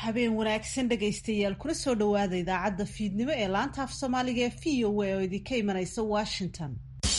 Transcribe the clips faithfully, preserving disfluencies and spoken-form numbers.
habeen wanaagsan dhegaystayaal kuna soo dhawaada idaacadda fiidnimo ee laanta af soomaaliga ee v o a oo idinka imanaysa Washington.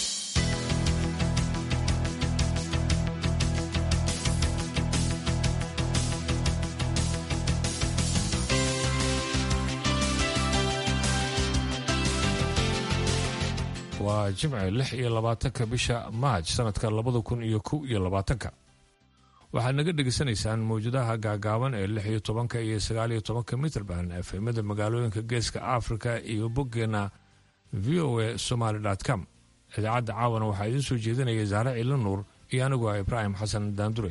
waa jimce lix iyo labaatanka bisha Maaj sanadka labada kun iyo kow iyo labaatanka. waxaad naga dhegaysanaysaan mawjadaha gaagaaban ee lix iyo tobanka iyo sagaal iyo tobanka mitrban efemada magaalooyinka geeska Afrika iyo boggeena v o a somali dot com. idaacadda caawana waxaa idiin soo jeedinaya Zahra Ciila Nuur iyo anigu ah Ibraahim Xasan Daanduray.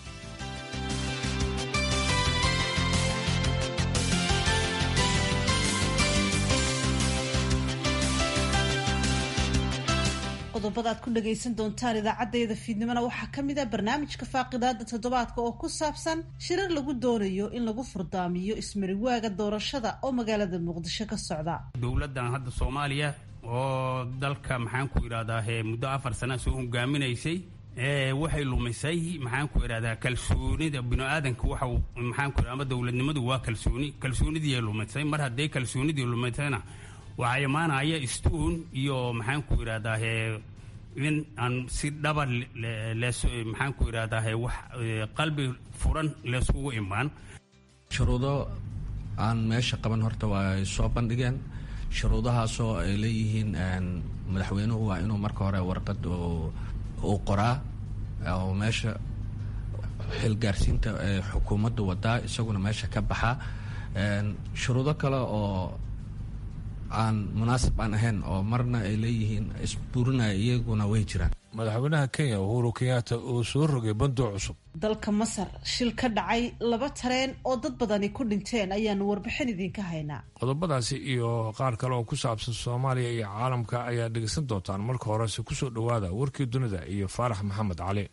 qodobada aad ku dhagaysan doontaan idaacadeeda fiidnimona waxaa ka mid ah barnaamijka faaqidaada toddobaadka oo ku saabsan shirar lagu doonayo in lagu furdaamiyo ismariwaaga doorashada oo magaalada muqdisho ka socda. dowladan hadda Soomaaliya oo dalka maxaan ku yiraahdaa muddo afar sano soo hogaaminaysay ee waxay lumisay maxaan ku yiraahdaa kalsoonida bini'aadanka waxa maxaan ku yiraahdaa dowladnimadu waa kalsooni kalsoonidii lumisay mar haday kalsoonidii lumisayna waxa imaanaya istuun iyo maxaan ku yiraahdaa in aan si dhaba leeso maxaan ku yiraahdaa wax qalbi furan leesugu imaan. shuruudo aan meesha qaban horta waa soo bandhigeen shuruudahaasoo ay leeyihiin madaxweynuhu waa inuu marka hore warqad uu qoraa oo meesha xilgaarsiinta xukuumadda wadaa isaguna meesha ka baxaa. shuruudo kale oo aan munaasib aan ahayn oo marna ay leeyihiin isburinaya iyaguna way jiraan. madaxweynaha Kenya Uhuru Kenyatta oo soo rogay bandow cusub. dalka Masar shil ka dhacay laba tareen oo dad badani ku dhinteen ayaanu warbixin idinka haynaa. qodobadaasi iyo qaar kale oo ku saabsan Soomaaliya iyo caalamka ayaa dhegaysan doontaan. marka hore si ku soo dhawaada warkii dunida iyo Faarax Maxamed Cali.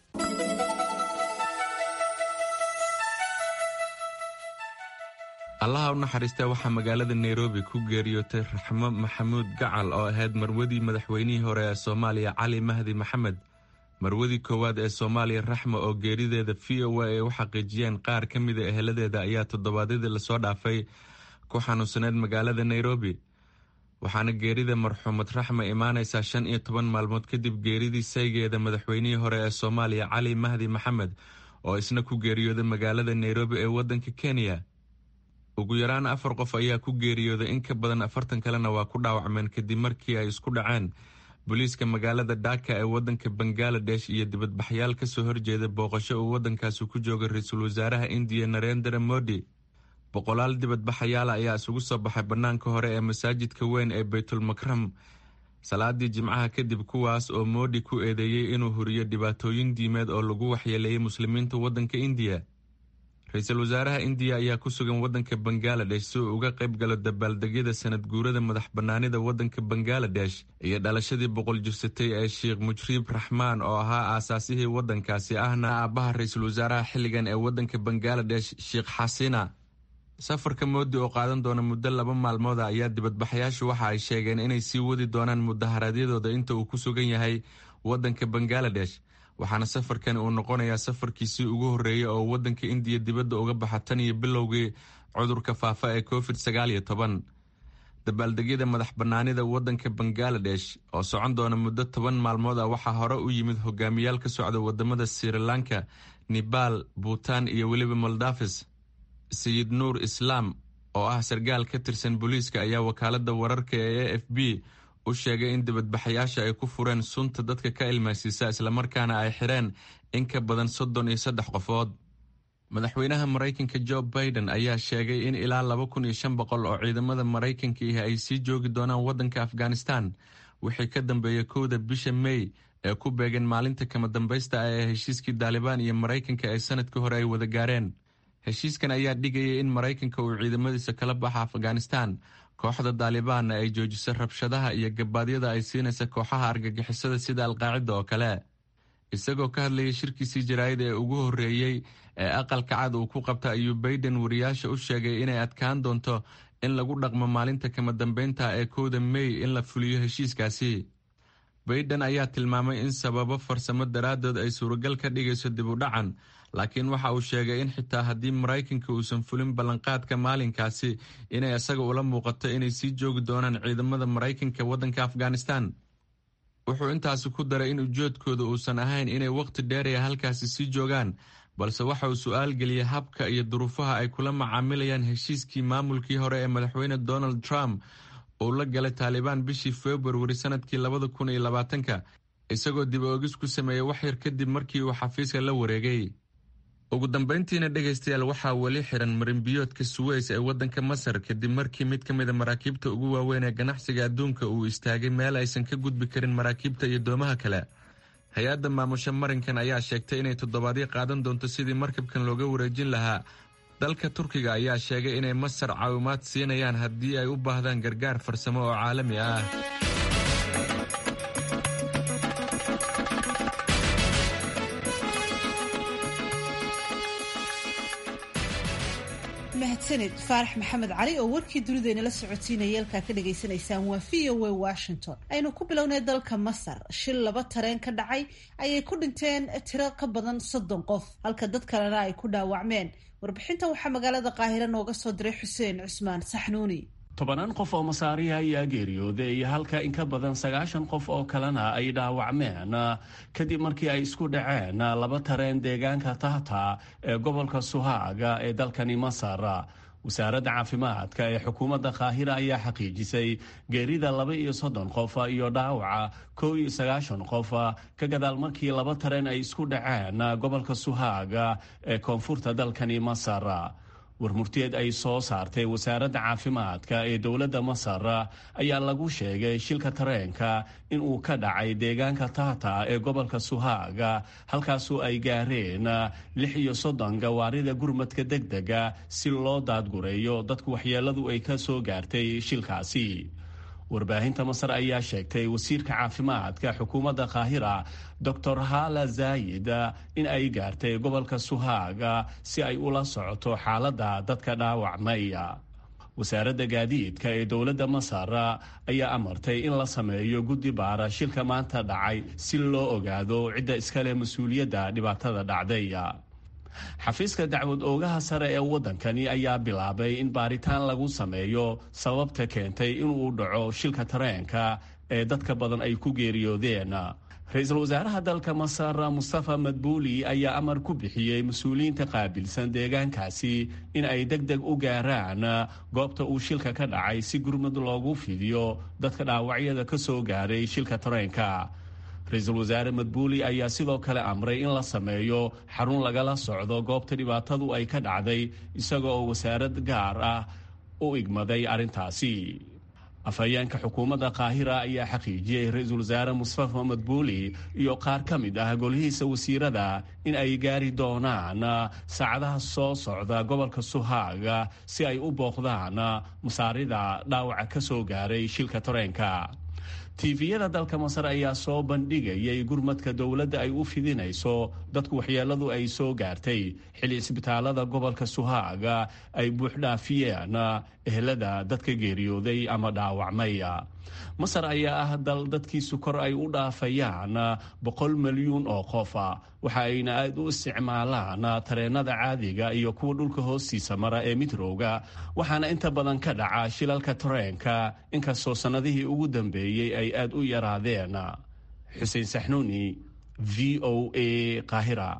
allaha u naxariistay waxaa magaalada Nairobi ku geeriyootay Raxmo Maxamuud Gacal oo ahayd marwadii madaxweynihii hore ee Soomaaliya Cali Mahdi Maxamed. marwadii koowaad ee Soomaaliya Raxmo oo geerideeda V O A ay u xaqiijiyeen qaar ka mid ah eheladeeda ayaa toddobaadyadii lasoo dhaafay ku xanuunsaneed magaalada Nairobi. waxaana geerida marxuumad Raxmo imaanaysaa shan iyo toban maalmood kadib geeridii saygeeda madaxweynihii hore ee Soomaaliya Cali Mahdi Maxamed oo isna ku geeriyooday magaalada Nairobi ee waddanka Kenya. ugu yaraan afar qof ayaa ku geeriyooday in ka badan afartan kalena waa ku dhaawacmeen kadib markii ay isku dhaceen booliiska magaalada Dhaka ee waddanka Bangladesh iyo dibadbaxyaal ka soo horjeeda booqasho uu waddankaasi ku joogay ra'iisul wasaaraha India Narendra Modi. boqolaal dibadbaxayaal ayaa isugu soo baxay bannaanka hore ee masaajidka weyn ee Baytul Makram salaadii Jimcaha kadib, kuwaas oo Modi ku eedeeyay inuu huriyo dhibaatooyin diimeed oo lagu waxyeeleeyay muslimiinta waddanka India. ra'iisul wasaaraha India ayaa ku sugan waddanka Bangladesh si uu uga qayb galo dabaaldegyada sanad guurada madax bannaanida waddanka Bangladesh iyo dhalashadii boqol jirsatay ee Sheikh Mujib Rahman oo ahaa aasaasihii waddankaasi ahna aabaha ra'iisul wasaaraha xilligan ee waddanka Bangladesh Sheikh Hasina. safarka Modi oo qaadan doona muddo laba maalmood ayaa dibadbaxayaashu waxa ay sheegeen inay sii wadi doonaan mudaharaadyadooda inta uu ku sugan yahay waddanka Bangladesh. waxaana safarkan uu noqonayaa safarkiisii ugu horreeyay oo waddanka India dibadda uga baxa tan iyo bilowgii cudurka faafa ee covid sagaal iyo toban. dabaaldegyada madax bannaanida waddanka Bangladesh oo socon doona muddo toban maalmood ah waxaa hore u yimid hogaamiyaal ka socda wadamada Sri Lanka, Nepal, Bhutan iyo weliba Maldives. Sayid Nuur Islam oo ah sargaal ka tirsan booliiska ayaa wakaalada wararka ee A F P u sheegay in dibadbaxayaasha ay ku fureen sunta dadka ka ilmaysiisa islamarkaana ay xireen in ka badan soddon iyo saddex qofood. madaxweynaha Maraykanka Joe Biden ayaa sheegay in ilaa laba kun iyo shan boqol oo ciidamada Maraykanka ah ay sii joogi doonaan waddanka Afghanistan wixii ka dambeeyay kowda bisha May ee ku beegan maalinta kama dambaysta ah ee heshiiskii Taliban iyo Maraykanka ay sanadkii hore ay wada gaareen. heshiiskan ayaa dhigayay in Maraykanka uu ciidamadiisa kala baxa Afghanistan, kooxda Taliban ay joojisay rabshadaha iyo gabaadyada ay siinaysa kooxaha argagixisada sida Al-Qaacida oo kale. isagoo ka hadlayay shirkiisii jaraa'id ee ugu horreeyay ee aqalka cad uu ku qabta ayuu Biden wariyaasha u sheegay inay adkaan doonto in lagu dhaqmo maalinta kama dambeynta ee kowda May in la fuliyo heshiiskaasi. baiden ayaa tilmaamay in sababo farsamo daraaddood ay suuragal ka dhigayso dib u dhacan, laakiin waxa uu sheegay in xitaa haddii maraykanka uusan fulin ballanqaadka maalinkaasi inay isaga ula muuqato inay sii joogi doonaan ciidamada maraykanka waddanka afghanistan. wuxuu intaasi ku daray in ujeedkooda uusan ahayn inay wakhti dheeraya halkaasi sii joogaan, balse waxa uu su'aal geliyey habka iyo duruufaha ay kula macaamilayaan heshiiskii maamulkii hore ee madaxweyne donald trump uu la galay taalibaan bishii februari sanadkii labada kun iyo labaatanka, isagoo dib oogis ku sameeyey wax yar kadib markii uu xafiiska la wareegay. ugu dambayntiina dhegaystayaal waxaa weli xiran marinbiyoodka Suez ee waddanka Masar kadib markii mid ka mid a maraakiibta ugu waaweyn ee ganacsiga adduunka uu istaagay meel aysan ka gudbi karin maraakiibta iyo doomaha kale. hay-adda maamusha marinkan ayaa sheegtay inay toddobaadyo qaadan doonto sidii markabkan looga wareejin lahaa. dalka Turkiga ayaa sheegay inay Masar caawimaad siinayaan haddii ay u baahdaan gargaar farsamo oo caalami ah. mahadsanid faarax maxamed cali oo warkii dunideena la socotiinaya halkaa ka dhagaysanaysaan waa v o a Washington. aynu ku bilownay dalka Masar, shil laba tareen ka dhacay ayay ku dhinteen tiro ka badan soddon qof halka dad kalena ay ku dhaawacmeen. warbixinta waxaa magaalada Qaahira nooga soo diray Xuseen Cusmaan Saxnuuni. tobanaan qof oo masaariya ayaa geeriyooday halka in ka badan sagaashan qof oo kalena ay dhaawacmeen kadib markii ay isku dhaceen laba tareen deegaanka Tahta ee gobolka Suhaaga ee dalkani Masar. wasaaradda caafimaadka ee xukuumadda Qaahira ayaa xaqiijisay geerida laba iyo soddon qof iyo dhaawaca kow iyo sagaashan qof ka gadaal markii laba tareen ay isku dhaceen gobolka Suhaaga ee koonfurta dalkani Masar. warmurtiyeed ay soo saartay wasaaradda caafimaadka ee dowladda Masar ayaa lagu sheegay shilka tareenka in uu ka dhacay deegaanka Tahta ee gobolka Suhaaga, halkaasoo ay gaareen lix iyo soddon gawaarida gurmadka degdega si loo daadgureeyo dadku waxyeeladu ay ka soo gaartay shilkaasi. warbaahinta Masar ayaa sheegtay wasiirka caafimaadka xukuumadda Qaahira doctor Hala Zayid in ay gaartay gobolka Suhaaga si ay ula socoto xaaladda dadka dhaawacmay. wasaaradda gaadiidka ee dowladda Masar ayaa amartay in la sameeyo guddi baara shilka maanta dhacay si loo ogaado cidda iskale mas-uuliyadda dhibaatada dhacday. xafiiska dacwad oogaha sare ee waddankani ayaa bilaabay in baaritaan lagu sameeyo sababta keentay inuu dhaco shilka tareenka ee dadka badan ay ku geeriyoodeen. ra-iisul wasaaraha dalka Masar Mustafa Madbuuli ayaa amar ku bixiyey mas-uuliyiinta qaabilsan deegaankaasi in ay deg deg u gaaraan goobta uu shilka ka dhacay si gurmad loogu fidiyo dadka dhaawacyada ka soo gaaray shilka tareenka. ra-iisul wasaare Madbuuli ayaa sidoo kale amray in la sameeyo xarun lagala socdo goobta dhibaatadu ay ka dhacday, isaga oo wasaarad gaar ah u igmaday arrintaasi. afhayeenka xukuumadda Qaahira ayaa xaqiijiyey ra-iisul wasaare Mustafa Madbuuli iyo qaar ka mid ah golihiisa wasiirada in ay gaari doonaan saacadaha soo socda gobolka Suhaaga si ay u booqdaan masaarida dhaawaca ka soo gaaray shilka tareenka. tiifiyada dalka Masar ayaa soo bandhigayay gurmadka dowladda ay u fidinayso dadku waxyeeladu ay soo gaartay xilli isbitaalada gobolka Suhaaga ay buuxdhaafiyeen ehelada dadka geeriyooday ama dhaawacmay. Masar ayaa ah dal dadkiisu kor ay u dhaafayaan boqol milyuun oo qof, waxa ayna aad u isticmaalaan tareenada caadiga iyo kuwa dhulka hoostiisa mara ee mitrowga, waxaana inta badan ka dhaca shilalka tareenka inkastoo sannadihii ugu dambeeyey ay aad u yaraadeen. Xuseen Saxnuuni, V O A, Qaahira.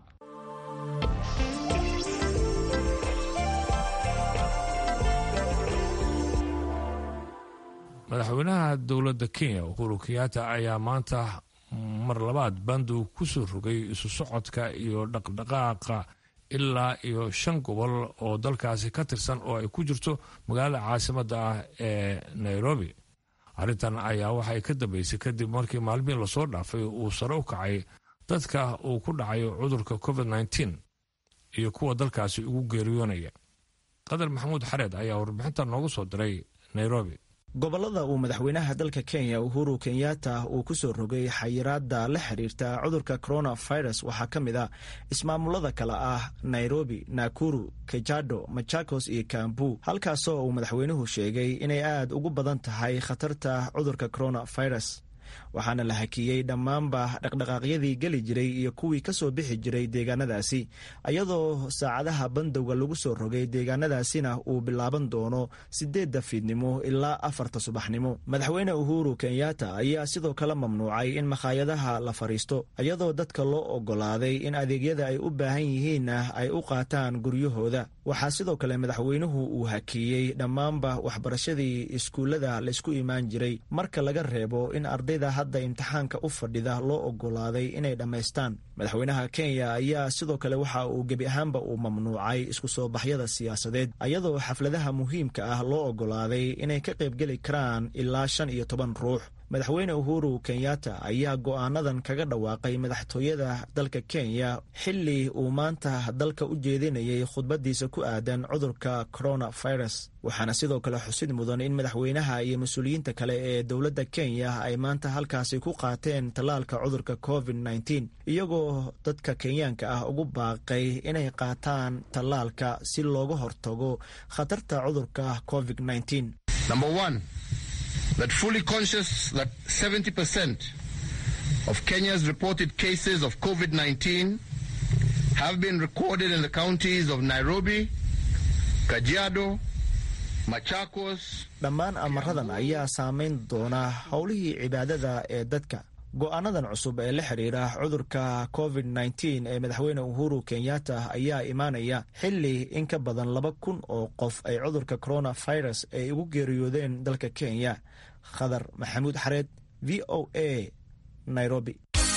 madaxweynaha dowladda Kenya Uhuru Kenyatta ayaa maanta mar labaad bandu ku soo rogay isu socodka iyo dhaqdhaqaaqa ilaa iyo shan gobol oo dalkaasi ka tirsan oo ay ku jirto magaalada caasimadda ah ee Nairobi. arrintan ayaa waxay ka dambeysay kadib markii maalmihin lasoo dhaafay uu sare u kacay dadka uu ku dhacayo cudurka covid nineteen iyo kuwa dalkaasi ugu geeriyoonaya. qadar maxamuud xareed ayaa warbixintan noogu soo diray Nairobi. gobolada uu madaxweynaha dalka Kenya Uhuru Kenyatta uu ku soo rogay xayiraadda la xiriirta cudurka coronavirus waxaa ka mid ah ismaamulada kale ah Nairobi, Nakuru, Kajiado, Machakos iyo Kiambu, halkaasoo uu madaxweynuhu sheegay inay aad ugu badan tahay khatarta cudurka coronavirus. waxaana la hakiyey dhammaanba dhaqdhaqaaqyadii geli jiray iyo kuwii ka soo bixi jiray deegaanadaasi iyadoo saacadaha bandowga lagu soo rogay deegaanadaasina uu bilaaban doono sideedda fiidnimo ilaa afarta subaxnimo. madaxweyne uhuru kenyatta ayaa sidoo kale mamnuucay in makhaayadaha la fariisto iyadoo dadka loo ogolaaday in adeegyada ay u baahan yihiinna ay u qaataan guryahooda. waxaa sidoo kale madaxweynuhu uu hakiyey dhammaanba waxbarashadii iskuullada laysku imaan jiray marka laga reebo in ardayda hadda imtixaanka u fadhida loo ogolaaday inay dhammaystaan. madaxweynaha kenya ayaa sidoo kale waxa uu gebi ahaanba uu mamnuucay isku soo baxyada siyaasadeed iyadoo xafladaha muhiimka ah loo ogolaaday inay ka qaybgeli karaan ilaa shan iyo toban ruux. madaxweyne uhuru kenyatta ayaa go'aanadan kaga dhawaaqay madaxtooyada dalka kenya xilli uu maanta dalka u jeedinayay khudbadiisa ku aadan cudurka coronavirus. waxaana sidoo kale xusid mudan in madaxweynaha iyo mas-uuliyiinta kale ee dowladda kenya ay maanta halkaasi ku qaateen tallaalka cudurka covid nneteen iyagoo dadka kenyaanka ah ugu baaqay inay qaataan tallaalka si looga hortago khatarta cudurka covid nneteen. That fully conscious that seventy percent of Kenya's reported cases of covid nineteen have been recorded in the counties of Nairobi, Kajiado, Machakos. dhammaan amaradan ayaa saameyn doona howlihii cibaadada ee dadka. go'aanadan cusub ee la xiriira cudurka covid nneteen ee madaxweyne uhuru kenyatta ayaa imaanaya xilli in ka badan laba kun oo qof ay cudurka coronavirus ay ugu geeriyoodeen dalka kenya. khadar maxamuud xareed, v o a, Nairobi.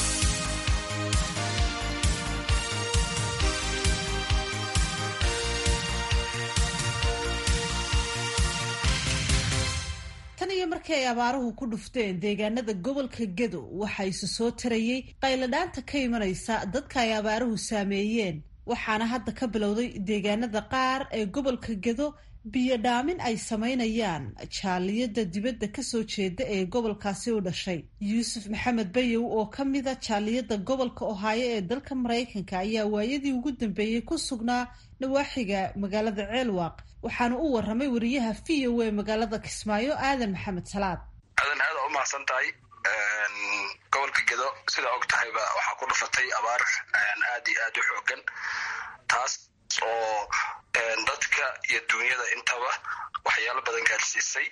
markii ay abaaruhu ku dhufteen deegaanada gobolka Gedo waxa isu soo tarayay qayladhaanta ka imanaysa dadka ay abaaruhu saameeyeen, waxaana hadda ka bilowday deegaanada qaar ee gobolka Gedo biyo dhaamin ay sameynayaan jaaliyada dibadda ka soo jeeda ee gobolkaasi u dhashay. Yuusuf Maxamed Bayow oo ka mid ah jaaliyada gobolka Ohio ee dalka Mareykanka ayaa waayadii ugu dambeeyay ku sugnaa nawaaxiga magaalada Ceelwaaq, waxaana u waramay wariyaha V O A magaalada Kismaayo Aadan Maxamed Salaad. aadan aad u mahadsan tahay. gobolka Gedo sida og tahayba waxaa ku dhufatay abaar aad iyo aad u xoogan, taas oo dadka iyo dunyada intaba waxyaalo badan gaarsiisay,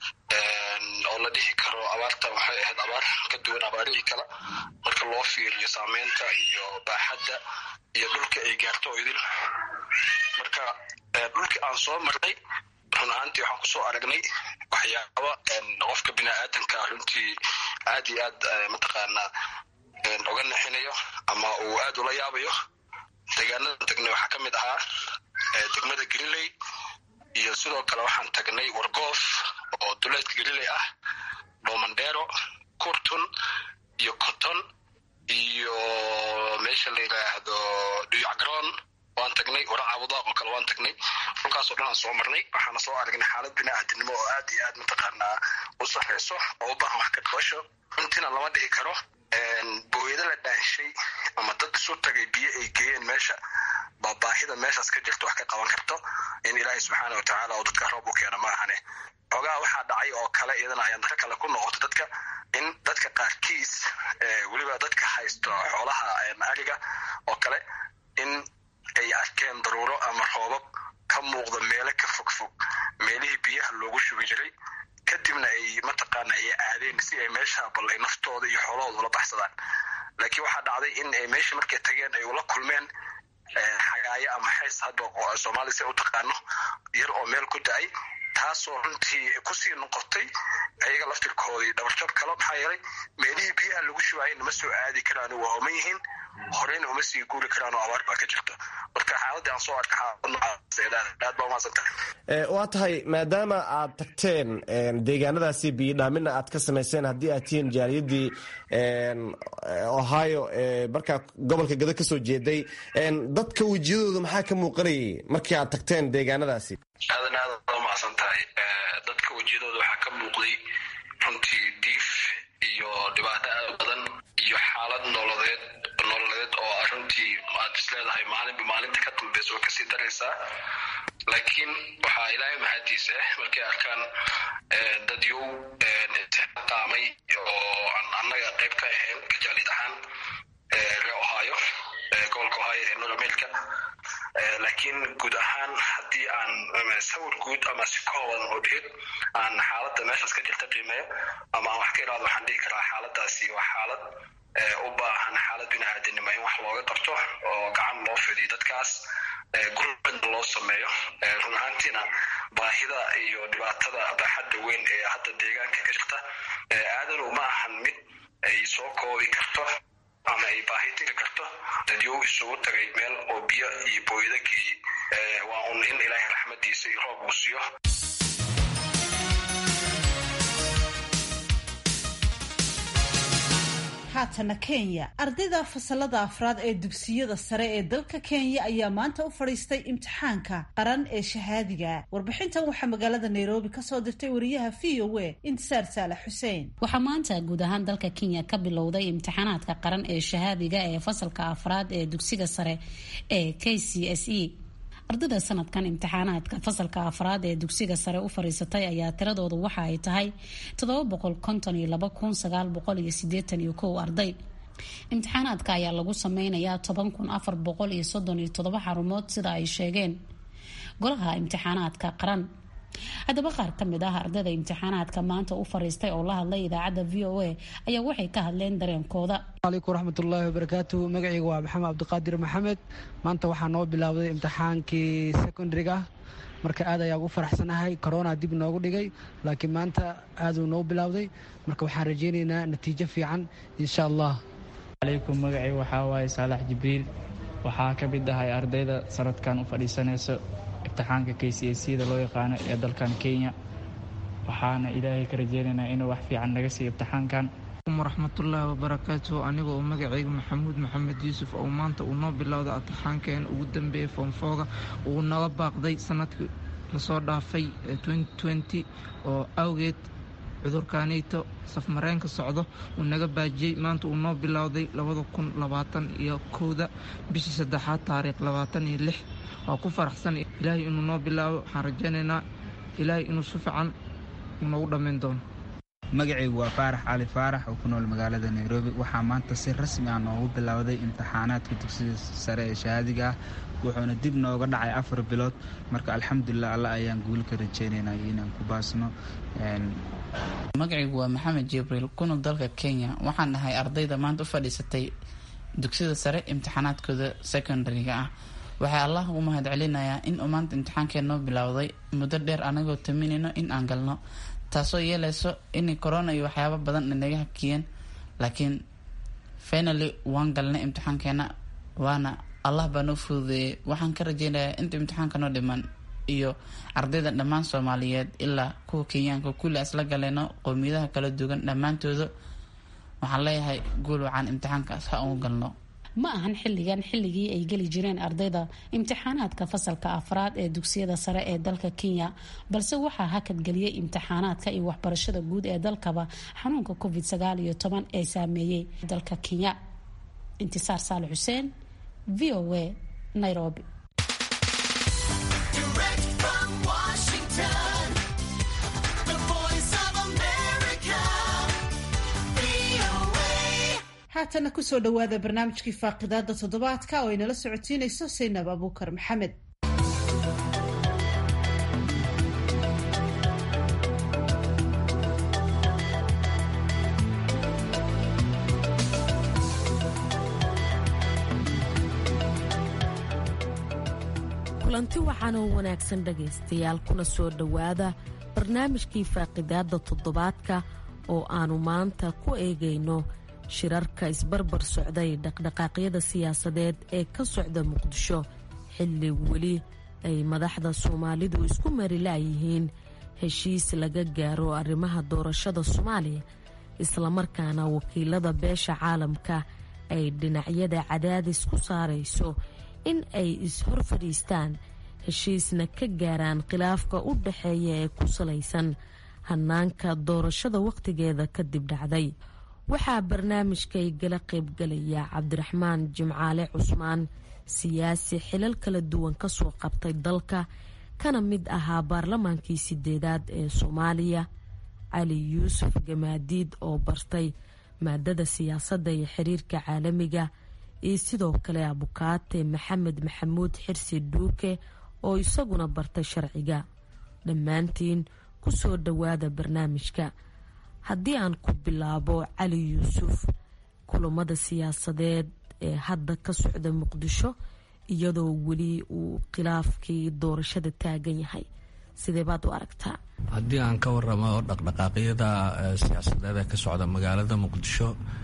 oo la dhihi karo abaarta waxay ahayd abaar ka duwan abaarihii kale marka loo fiiriyo saameynta iyo baaxadda iyo dhulka ay gaarto idil. marka dhulkii aan soo marnay run ahaantii waxaan kusoo aragnay waxyaaba qofka bini'aadanka runtii aad iyo aad mataqaanaa uga naxinayo ama uu aad ula yaabayo. deegaanadan tagnay waxaa ka mid ahaa degmada Greenley iyo sidoo kale waxaan tagnay Wargoof oo duleedka Greenley ah, Bomandero, Kurtun iyo Cotton iyo meesha la yiraahdo Duyacgaroon waan tagnay, Warcabudaaq oo kale waan tagnay. dhulkaas oo dhan aan soo marnay waxaana soo aragnay xaalad bini'aadanimo oo aad iyo aad mataqaanaa u sarreyso oo u baahan wax ka qabasho. runtiina lama dhihi karo booyada la dhaanshay ama dad isu tagay biyo ay geeyeen meesha baa baahida meeshaas ka jirto wax ka qaban karto. in ilaahay subxaana wa tacaala oo dadka roob u keena ma ahane. xogaa waxaa dhacay oo kale iyadana ayaan daro kale ku noqoto dadka in dadka qaarkiis weliba dadka haysto xoolaha ariga oo kale in ay arkeen daruuro ama roobab ka muuqda meelo ka fog fog meelihii biyaha loogu shubi jiray, kadibna ay mataqaana ay aadeen si ay meesha bal ay naftooda iyo xoolahooda ula baxsadaan. laakiin waxaa dhacday in ay meesha markay tageen ay ula kulmeen xagaayo ama xeys hadda Soomaali si u taqaano yar oo meel ku da'ay, taasoo runtii kusii noqotay ayaga laftirkoodii dhabarjab kale. maxaa yeelay meelihii biyaha lagu shubaayay nama soo aadi karaan, waa uma yihiin horeyna uma sii guuri karaan oo abaar baa ka jirta. marka xaaladii aan soo arka aad baa umahadsan tahay. waa tahay maadaama aad tagteen deegaanadaasi biyodhaamina aad ka samayseen, haddii aad tihiin jaaliyadii Ohio markaa gobolka Gedo ka soo jeeday, dadka wejiyadooda maxaa ka muuqanayay markii aad tagteen deegaanadaasi? aadan aad umahadsan tahay. dadka wejiyadooda waxaa ka muuqday runtii diif iyo dhibaato aad badan iyo xaalad nololeed nololeed oo runtii aad isleedahay maalinba maalinta ka dambaysa oo kasii daraysaa. laakiin waxaa ilaahay mahadiisa markay arkaan dad yow qaamay oo aan qayb ka ahayn kajaalid ahaan reer ohio gobolka ohio ee north america laakiin guud ahaan haddii aan sawir guud ama si kooban oo dhihid aan xaaladda meeshaas ka jirta qiimeeyo ama aan wax ka ilaado waxaan dhihi karaa xaaladaasi waa xaalad u baahan xaalad bini'aadanimo in wax looga qabto oo gacan loo fidiyo dadkaas gurmadna loo sameeyo run ahaantiina baahida iyo dhibaatada baaxadda weyn ee hadda deegaanka ka jirta aadan uma ahan mid ay soo koobi karto ama ay baahi tegi karto dadyo isugu tagay meel oo biyo iyo booyada geeyey waa un in ilaahay raxmadiisa iyo roob uu siiyo. haatana Kenya ardayda fasalada afraad ee dugsiyada sare ee dalka Kenya ayaa maanta u fadhiistay imtixaanka qaran ee shahaadiga. Warbixintan waxaa magaalada Nairobi ka soo dirtay wariyaha V O A Intisaar Saalax Xuseen. waxaa maanta guud ahaan dalka Kenya ka bilowday imtixaanaadka qaran ee shahaadiga ee fasalka afraad ee dugsiga sare ee K C S E. ardayda sanadkan imtixaanaadka fasalka afraad ee dugsiga sare u fariisatay ayaa tiradoodu waxa ay tahay toddoba boqol konton iyo laba kun sagaal boqol iyo siddeetan iyo kow arday. imtixaanaadka ayaa lagu sameynayaa toban kun afar boqol iyo soddon iyo toddoba xarumood sida ay sheegeen golaha imtixaanaadka qaran. haddaba qaar ka mid ah ardayda imtixaanaadka maanta u fariistay oo la hadlay idaacadda V O A ayaa waxay ka hadleen dareenkooda. alaykum raxmatullaahi wabarakaatuhu. magacayga waa maxamed cabdiqaadir maxamed. maanta waxaa noo bilaawday imtixaankii secondariga marka aad ayaa ugu faraxsanahay. corona dib noogu dhigay laakiin maanta aaduu noo bilaawday marka waxaan rajaynaynaa natiijo fiican insha allah. alaykum magacayga waxaa waaye saalax jibriil. waxaa ka mid ahay ardayda sanadkan u fadhiisanayso imtixaanka K C S E da loo yaqaano ee dalkan Kenya. waxaana ilaahay ka rajaynaynaa inuu wax fiican naga siiyo imtixaankan. waraxmatullaahi wabarakaatuhu. aniga oo magacayga maxamuud maxamed yuusuf oo maanta uu noo bilowda imtixaankeen ugu dambeeyay form four uu naga baaqday sanadkii lasoo dhaafay twenty twenty oo awgeed cudurkaanito safmareenka socdo uu naga baajiyey. maanta uu noo bilowday labada kun labaatan iyo kowda bishii saddexaad taariikh labaatan iyo lix. waa ku faraxsan ilaahay inuu noo bilaabo. waxaan rajaynaynaa ilaahay inuu si fiican noogu dhammayn doono. magacaygu waa faarax cali faarax oo ku nool magaalada Nairobi. waxaa maanta si rasmi ah noogu bilowday imtixaanaadka dugsiga sare ee shahaadiga ah wuxuuna dib nooga dhacay afar bilood marka alxamdulilah alla ayaan guul ka rajaynaynaa inaan ku baasno. magacaygu waa maxamed jibriil ku nool dalka Kenya. waxaan nahay ardayda maanta u fadhiisatay dugsiga sare imtixaanaadkooda secondary-ga ah. waxaa allah u mahad celinayaa in uu maanta imtixaankeen noo bilowday muddo dheer anagoo taminayno in aan galno taasoo yeelayso in corona iyo waxyaabo badan naga hakiyeen laakiin finally waan galnay imtixaankeena waana allah baa noo fududeeyey. waxaan ka rajaynayaa inta imtixaanka noo dhiman iyo ardayda dhammaan Soomaaliyeed ilaa kuwa Kenyaanka kulli isla galeno qowmiyadaha kala duwan dhammaantooda waxaan leeyahay guul wacan imtixaankaas ha ugu galno. ma ahan xilligan xilligii ay geli jireen ardayda imtixaanaadka fasalka afraad ee dugsiyada sare ee dalka Kenya balse waxaa hakadgeliyay imtixaanaadka iyo waxbarashada guud ee dalkaba xanuunka covid sagaal iyo toban ee saameeyay dalka Kenya. Intisaar Saalax Xuseen, V O A, Nairobi. haatana kusoo dhawaada barnaamijkii faaqidaada toddobaadka oo ay nala socotiinayso Saynab Abuukar Maxamed. kulanti waxaan oo wanaagsan dhagaystayaal kuna soo dhawaada barnaamijkii faaqidaada toddobaadka oo aanu maanta ku eegayno shirarka isbarbar socday dhaqdhaqaaqyada siyaasadeed ee ka socda Muqdisho xilli weli ay madaxda Soomaalidu isku mari laayihiin heshiis laga gaaro arrimaha doorashada Soomaaliya isla markaana wakiilada beesha caalamka ay dhinacyada cadaadis ku saarayso in ay is-hor fadhiistaan heshiisna ka gaaraan khilaafka u dhaxeeya ee ku salaysan hanaanka doorashada waqtigeeda kadib dhacday. waxaa barnaamijkay gala qaybgalaya cabdiraxmaan jimcaale cusmaan, siyaasi xilal kala duwan ka soo qabtay dalka kana mid ahaa baarlamaankii sideedaad ee Soomaaliya, cali yuusuf gamaadiid oo bartay maadada siyaasadda iyo xiriirka caalamiga iyo sidoo kale abukaate maxamed maxamuud xirsi dhuuke oo isaguna bartay sharciga. dhammaantiin ku soo dhowaada barnaamijka. haddii aan ku bilaabo cali yuusuf, kulamada siyaasadeed ee hadda ka socda muqdisho iyadoo weli uu khilaafkii doorashada taagan yahay, sidee baad u aragtaa? haddii aan ka waramo dhaqdhaqaaqyada siyaasadeed ee ka socda magaalada muqdisho,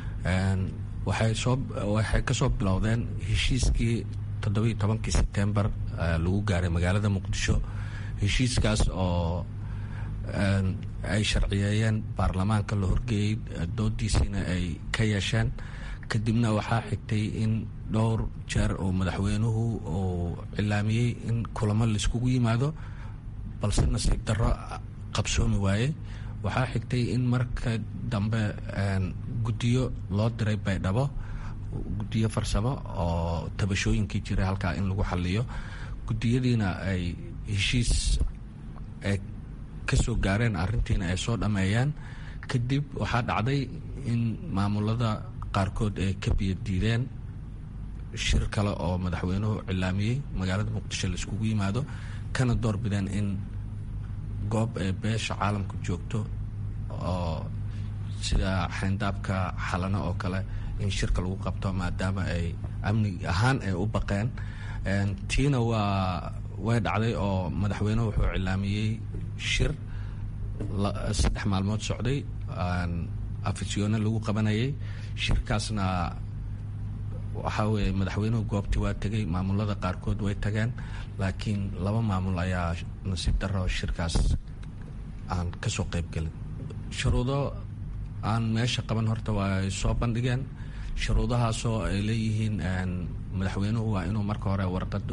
waxay kasoo bilowdeen heshiiskii toddobiiyo tobankii sebtembar lagu gaaray magaalada muqdisho. heshiiskaas oo ay sharciyeeyeen baarlamaanka la horgeeyey, doodiisiina ay ka yeesheen. kadibna waxaa xigtay in dhowr jeer oo madaxweynuhu uu cilaamiyey in kulamo laiskugu yimaado, balse nasiib darro qabsoomi waaye. waxaa xigtay in marka dambe guddiyo loo diray baydhabo, guddiyo farsamo oo tabashooyinkii jiray halkaa in lagu xaliyo. guddiyadiina ay heshiis ay ka soo gaareen, arrintiina ay soo dhammeeyeen. kadib waxaa dhacday in maamulada qaarkood ay ka biyo diideen shir kale oo madaxweynuhu cilaamiyey magaalada muqdisho la iskugu yimaado, kana door bideen in goob ee beesha caalamka joogto oo sida xayndaabka xalano oo kale in shirka lagu qabto, maadaama ay amni ahaan ay u baqeen. tiina waa way dhacday oo madaxweynuhu wuxuu cilaamiyey shir saddex maalmood socday, afisyoone lagu qabanayay. shirkaasna waxaa weeye madaxweynuhu goobtii waa tegay, maamulada qaarkood way tageen, laakiin laba maamul ayaa nasiib darro shirkaas aan ka soo qayb gelin. shuruudo aan meesha qaban horta waa ay soo bandhigeen. shuruudahaasoo ay leeyihiin madaxweynuhu waa inuu marka hore warqad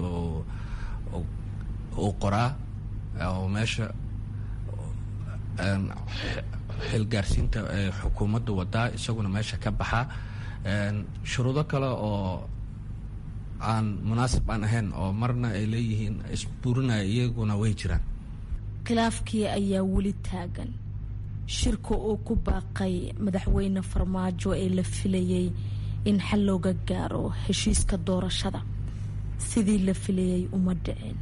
uu qoraa oo meesha xilgaarsiinta ee xukuumadda wadaa, isaguna meesha ka baxaa. shuruudo kale oo aan munaasib aan ahayn oo marna ay leeyihiin isburinaya iyaguna way jiraan. khilaafkii ayaa weli taagan. shirka uu ku baaqay madaxweyne farmaajo ee la filayay in xal looga gaaro heshiiska doorashada sidii la filayay uma dhicin.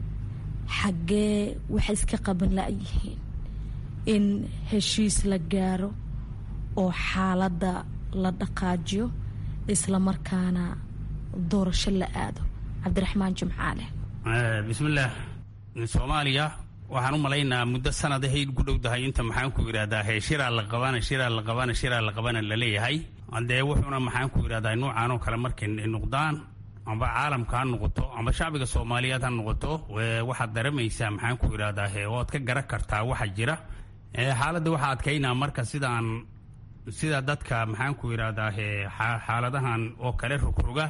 xaggee waxay iska qaban la-yihiin in heshiis la gaaro oo xaaladda la dhaqaajiyo islamarkaana doorasho la aado? cabdiraxmaan jimcaale. bismillaah. soomaaliya waxaan u malaynaa muddo sanadahay ku dhowdahay inta maxaan ku yidhahdaa he shiraa la qabana shiraa la qabana shiraa la qabana laleeyahay. haddee wuxuuna maxaan ku yidhahdaa nuucan oo kale markay noqdaan, amba caalamka ha noqoto amba shacbiga soomaaliyeed ha noqoto, waxaad daremaysaa maxaan ku yidhahdaa he ood ka garan kartaa waxa jira. xaaladda waxaa adkaynaa marka sidaan sida dadka maxaan ku yidhahdaa he xaaladahan oo kale rogroga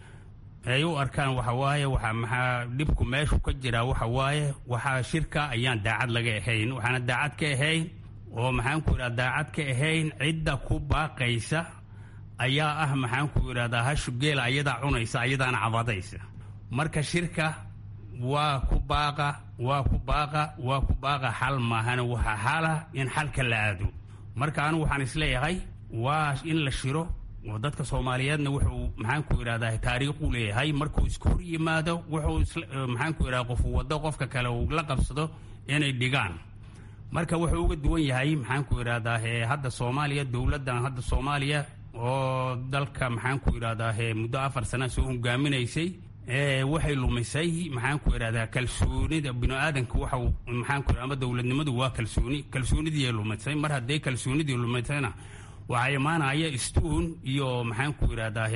ay u arkaan. waxa waaye waxa maxaa dhibku meeshu ka jiraa, waxa waaye waxaa shirka ayaan daacad laga ahayn. waxaana daacad ka ahayn oo maxaan ku yidhahda daacad ka ahayn cidda ku baaqaysa ayaa ah maxaan ku yidhahdaa hashu geela ayadaa cunaysa ayadaana cabadaysa. marka shirka waa ku baaqa waa ku baaqa waa ku baaqa xal maahana waxa xala in xalka la aado. marka anigu waxaan isleeyahay waa in la shiro oo dadka soomaaliyeedna wuxuu maxaan ku yidhahdaa taariikhu leeyahay. markuu isku hor yimaado wuxuu maxaan ku yidhahdaa qofu waddo qofka kale uu la qabsado inay dhigaan. marka wuxuu uga duwan yahay maxaan ku yidhahdaa hadda soomaaliya, dowladdan hadda soomaaliya oo dalka maxaan ku yidhahdaa muddo afar sana soo hogaaminaysay, waxay lumisay maxaan ku yidhahdaa kalsoonida biniaadanka. waxa maxaan ku yidhahdaa ama dowladnimadu waa kalsooni, kalsoonidii lumisay. mar hadday kalsoonidii lumisayna waxaa imaanaya istuun iyo maxaan ku yidhahdaa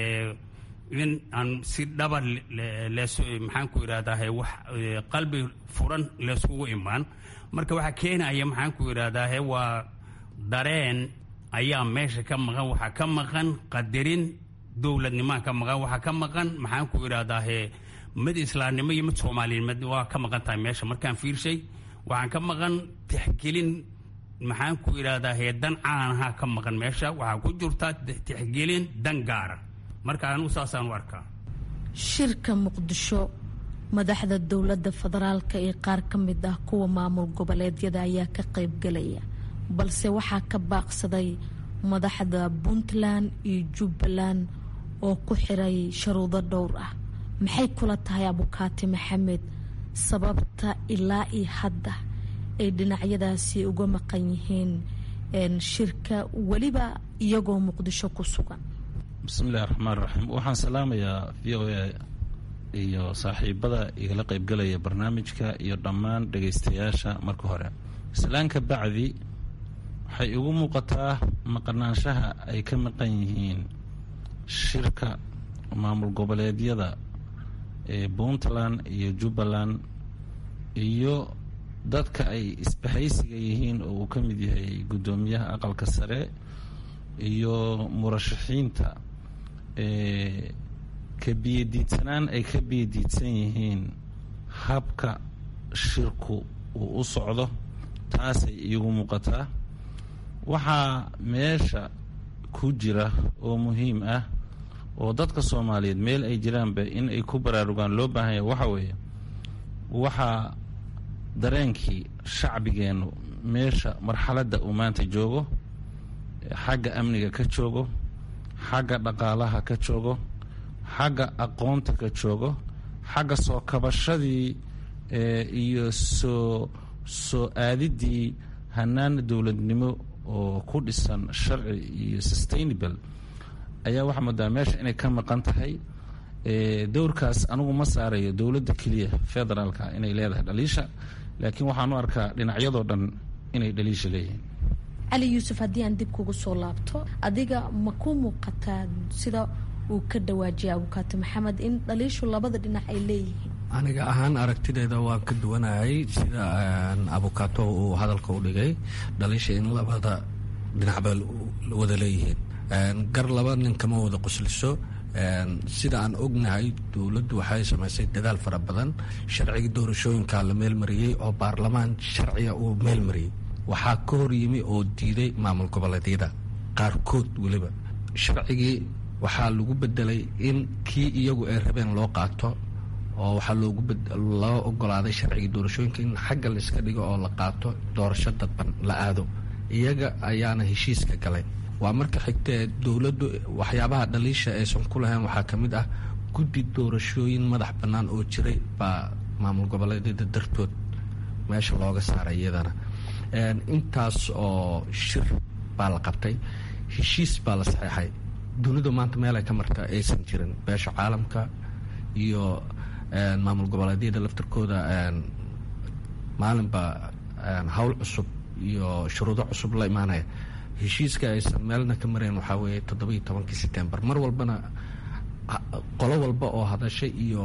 in aan si dhaba maxaan ku yidhahdaa wax qalbi furan leeskugu imaan. marka waxaa keenaya maxaan ku yidhahdaa waa dareen ayaa meesha ka maqan. waxaa ka maqan qadarin dowladnimaa ka maqan. waxaa ka maqan maxaan ku yidhahdaa mid islaamnimo iyo mid soomaaliyeed waa ka maqan tahay meesha. markaan fiirshay waxaan ka maqan tixgelin maxaan ku yidhahdaa dan caanaha ka maqan meesha. waxaa ku jirta tixgelin dan gaara. marka anigu saasaan u arkaa. shirka muqdisho, madaxda dowladda federaalka iyo qaar ka mid ah kuwa maamul goboleedyada ayaa ka qaybgalaya, balse waxaa ka baaqsaday madaxda puntland iyo jubbaland oo ku xiray sharuudo dhowr ah. maxay kula tahay abukaati maxamed sababta ilaa iyo hadda ay dhinacyadaasi uga maqan yihiin shirka weliba iyagoo muqdisho ku sugan? bismillahi raxmaan raxiim. waxaan salaamayaa v o a iyo saaxiibada igala qaybgalaya barnaamijka iyo dhammaan dhagaystayaasha. marka hore islaanka bacdi waxay ugu muuqataa maqnaanshaha ay ka maqan yihiin shirka maamul goboleedyada ee puntland iyo jubbaland iyo dadka ay isbahaysiga yihiin oo uu ka mid yahay guddoomiyaha aqalka sare iyo murashaxiinta ee ka biyadiidsanaan ay ka biyadiidsan yihiin habka shirku uu u socdo. taasay iigu muuqataa. waxaa meesha ku jira oo muhiim ah oo dadka soomaaliyeed meel ay jiraanba in ay ku baraarugaan loo baahan yahay waxa weeye waxaa dareenkii shacbigeennu meesha marxaladda uu maanta joogo, xagga amniga ka joogo, xagga dhaqaalaha ka joogo, xagga aqoonta ka joogo, xagga soo kabashadii iyo soo soo aadiddii hanaan dowladnimo oo ku dhisan sharci iyo sustainable ayaa waxaa moodaa meesha inay ka maqan tahay. dowrkaas anigu ma saarayo dowladda keliya federaalka inay leedahay dhaliisha, laakiin waxaan u arkaa dhinacyadoo dhan inay dhaliisha leeyihiin. cali yuusuf, haddii aan dib kugu soo laabto, adiga ma ku muuqataa sida uu ka dhawaajiyay abukaati maxamed in dhaliishu labada dhinac ay leeyihiin? aniga ahaan aragtideeda waan ka duwanahay sida abukaato uu hadalka u dhigay. dhaliisha in labada dhinacba wada leeyihiin. gar laba nin kama wada qusliso. sida aan ognahay dowladdu waxay samaysay dadaal fara badan. sharciga doorashooyinka la meelmariyey oo baarlamaan sharciga uu meelmariyey. waxaa ka hor yimi oo diiday maamul goboleedyada qaarkood. weliba sharcigii waxaa lagu bedelay in kii iyagu ay rabeen loo qaato, oo waxaa loogu loo ogolaaday sharciga doorashooyinka in xagga la iska dhigo oo la qaato doorasho dadban la aado. iyaga ayaana heshiiska galay. waa marka xigtee dowladdu waxyaabaha dhaliisha aysan ku lahayn waxaa ka mid ah guddi doorashooyin madax bannaan oo jiray baa maamul goboleedyada dartood meesha looga saaray. iyadana intaas oo shir baa la qabtay, heshiis baa la saxeexay. dunidu maanta meelay ka marta aysan jirin. beesha caalamka iyo maamul goboleedyada laftarkooda maalinba hawl cusub iyo shuruudo cusub la imaanaya. heshiiska aysan meelna ka marayn waxaa weeye toddobiiyo tobankii sebtembar. mar walbana qolo walba oo hadashay iyo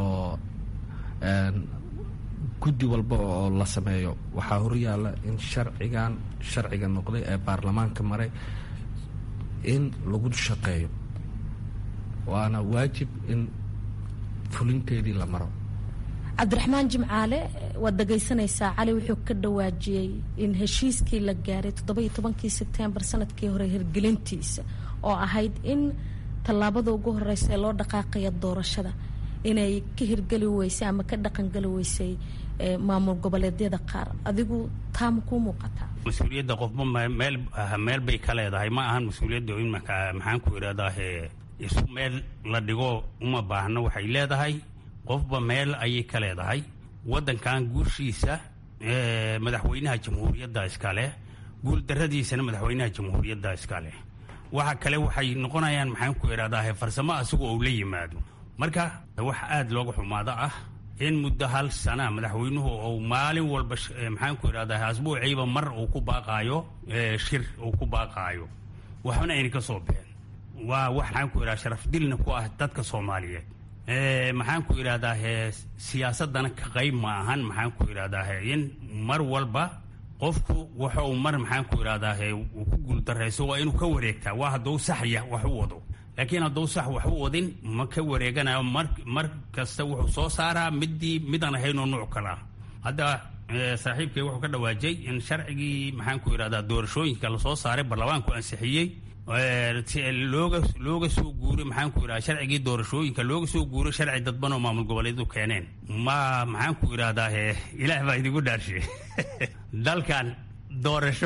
guddi walba oo la sameeyo waxaa horyaalla in sharcigan sharciga noqday ee baarlamaanka maray in lagu shaqeeyo. waana waajib in fulinteedii la maro. cabdiraxmaan jimcaale, waad dhagaysanaysaa. cali wuxuu ka dhawaajiyey in heshiiskii la gaaray toddoba-iyo tobankii sebtembar sanadkii hore hirgelintiisa oo ahayd in tallaabada ugu horeysa ee loo dhaqaaqaya doorashada inay ka hirgeli weysay ama ka dhaqangeli weysay maamul goboleedyada qaar. adigu taa ma kuu muuqataa? mas-uuliyadda qofba meel meel bay ka leedahay. ma ahan mas-uuliyadda in maxaan ku idhahdaa isu meel la dhigo uma baahno. waxay leedahay qofba meel ayay ka leedahay. waddankan guushiisa madaxweynaha jamhuuriyadda iskale, guuldarradiisana madaxweynaha jamhuuriyadda iskale. waxa kale waxay noqonayaan maxaan ku idhahdaa farsamo asagu ou la yimaado. marka wax aada looga xumaado ah in muddo hal sana madaxweynuhu ou maalin walba maxaan ku idhahdaa asbuuciiba mar uu ku baaqaayo shir uu ku baaqaayo, waxbana ayna ka soo bixin. waa wax maxaan ku idhahdaa sharaf dilna ku ah dadka soomaaliyeed. maxaan ku idhahdaa siyaasadana ka qayb ma ahan. maxaan ku idhahdaa in mar walba qofku waxa uu mar maxaan ku idhahdaa uu ku guuldarayso waa inuu ka wareegtaa. waa hadduu saxya wax u wado, laakiin hadduu sax wax u wadin ma ka wareeganayo. mar mar kasta wuxuu soo saaraa midii midaan ahaynoo nuuc kalaa. hadda saaxiibkay wuxuu ka dhawaajay in sharcigii maxaan ku idhahdaa doorashooyinka lasoo saaray baarlamaanku ansixiyey looga looga soo guuray maxaan ku idhahdaa sharcigii doorashooyinka looga soo guuray sharci dadban oo maamul goboleedu keeneen. ma maxaan ku idhahdaa ilaah baa idigu dhaarshe dalkan doorasho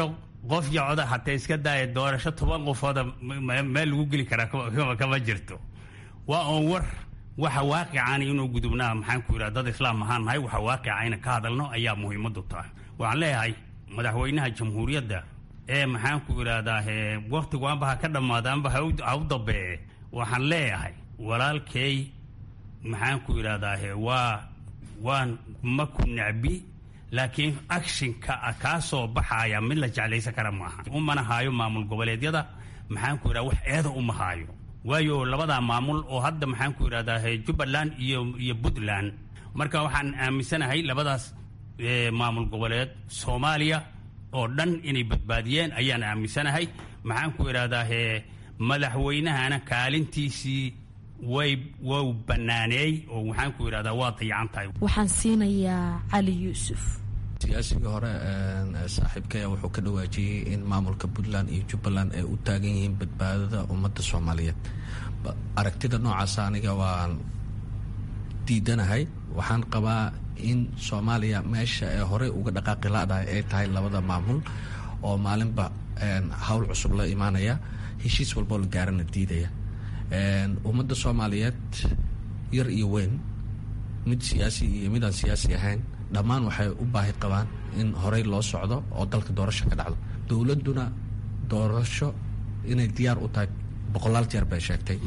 qof yocoda hataa iska daaya doorasho toban qofooda meel lagu geli karaa kama jirto. waa oon war waxa waaqicaan inuu gudubnaa maxaan ku yidhaha dad islaam ahaan nahay waxa waaqica ina ka hadalno ayaa muhiimadu tahay. waxaan leeyahay madaxweynaha jamhuuriyadda ee maxaan ku yidhaahdaa waqtigu aanba ha ka dhammaada anba ha u dambeeye waxaan leeyahay walaalkay maxaan ku yidhaahdaa waa waan ma ku necbi laakiin actionka kaa soo baxaya mid la jeclaysan kara maaha. umana haayo maamul goboleedyada maxaan ku yidhaha wax eeda uma haayo waayo labadaa maamul oo hadda maxaan ku yidhahdaa jubbaland iyo iyo puntland marka waxaan aaminsanahay labadaas maamul goboleed soomaaliya oo dhan inay badbaadiyeen ayaan aaminsanahay. maxaan ku yidhahdaa madaxweynahana kaalintiisii way wow banaaneey oo waxaan ku yidhahdaa waa dayacan tahay. waxaan siinayaa cali yuusuf. siyaasigii hore saaxiibkaya wuxuu ka dhawaajiyey in maamulka puntland iyo jubbaland ay u taagan yihiin badbaadada ummadda soomaaliyeed. aragtida noocaasa aniga waan diidanahay. waxaan qabaa in soomaaliya meesha ee horey uga dhaqaaqi la-dahay ay tahay labada maamul oo maalinba hawl cusub la imaanaya, heshiis walboo la gaarana diidaya. ummadda soomaaliyeed yar iyo weyn, mid siyaasi iyo midaan siyaasi ahayn, dhammaan waxay u baahi qabaan in horey loo socdo oo dalka doorasho ka dhacdo. dowladduna doorasho inay diyaar u tahay boqolaal jeer bay sheegtay.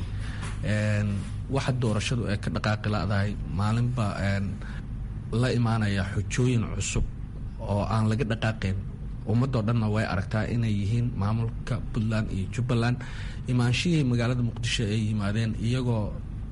waxa doorashadu ay ka dhaqaaqi la-dahay maalinba la imaanaya xujooyin cusub oo aan laga dhaqaaqayn. ummadoo dhanna way aragtaa inay yihiin maamulka puntland iyo jubbaland. imaanshihii magaalada muqdisho ay yimaadeen iyagoo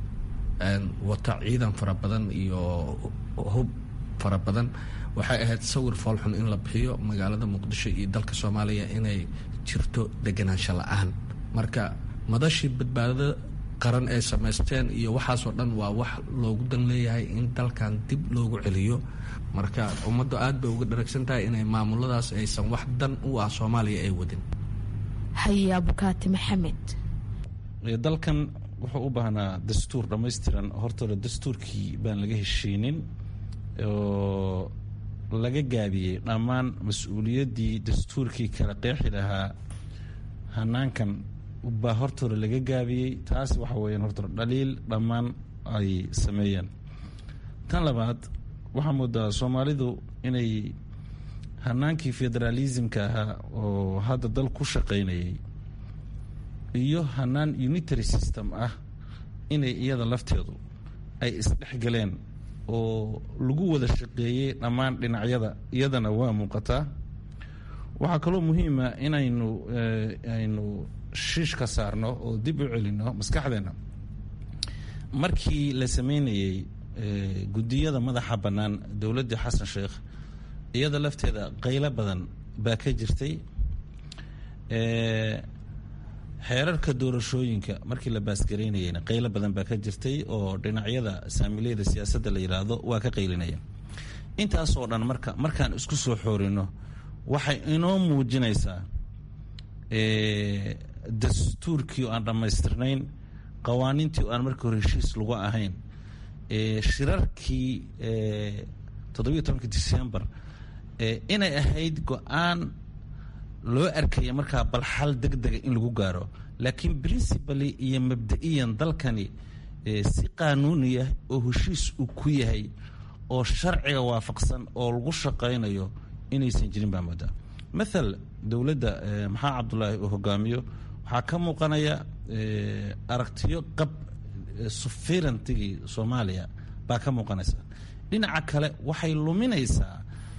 wata ciidan fara badan iyo hub fara badan waxay ahayd sawir foolxun in la bixiyo magaalada muqdisho iyo dalka soomaaliya inay jirto deganaansho la-aan. marka madashii badbaadada qaran ay samaysteen iyo waxaasoo dhan waa wax loogu dan leeyahay in dalkan dib loogu celiyo. marka ummaddu aad bay uga dharagsan tahay inay maamuladaas aysan wax dan u ah soomaaliya ay wadin. haye abukaati maxamed. dalkan wuxuu u baahnaa dastuur dhammaystiran. hortooda dastuurkii baan laga heshiinin oo laga gaabiyey dhammaan mas-uuliyaddii dastuurkii kala qeexi lahaa hanaankan baa hortooda laga gaabiyey. taas waxa weeyaan hortooda dhaliil dhammaan ay sameeyeen. tan labaad waxaa moodaa soomaalidu inay hanaankii federaalismka ahaa oo hadda dal ku shaqaynayay iyo hanaan unitary system ah inay iyada lafteedu ay isdhexgaleen oo lagu wada shaqeeyey dhammaan dhinacyada, iyadana waa muuqataa. waxaa kaloo muhiima inaynu aynu shiish ka saarno oo dib u celino maskaxdeena. markii la sameynayey guddiyada madaxa bannaan dowladda xasan sheekh iyada lafteeda qaylo badan baa ka jirtay. xeerarka doorashooyinka markii la baasgaraynayeyna qaylo badan baa ka jirtay oo dhinacyada saamileyda siyaasadda la yidhaahdo waa ka qaylinaya. intaasoo dhan marka markaan isku soo xoorino waxay inoo muujinaysaa dastuurkii oo aan dhammaystirnayn, qawaaniintii oo aan markii hore heshiis lagu ahayn, shirarkii toddobiyo tobanka december inay ahayd go-aan loo arkaya markaa bal xal deg dega in lagu gaaro, laakiin principally iyo mabda-iyan dalkani si qaanuuniya oo heshiis uu ku yahay oo sharciga waafaqsan oo lagu shaqaynayo inaysan jirin baa moodaa. mathal dowladda maxaa cabdulaahi uu hogaamiyo waxaa ka muuqanaya aragtiyo qab sufirantigii soomaaliya baa ka muuqanaysa. dhinaca kale waxay luminaysaa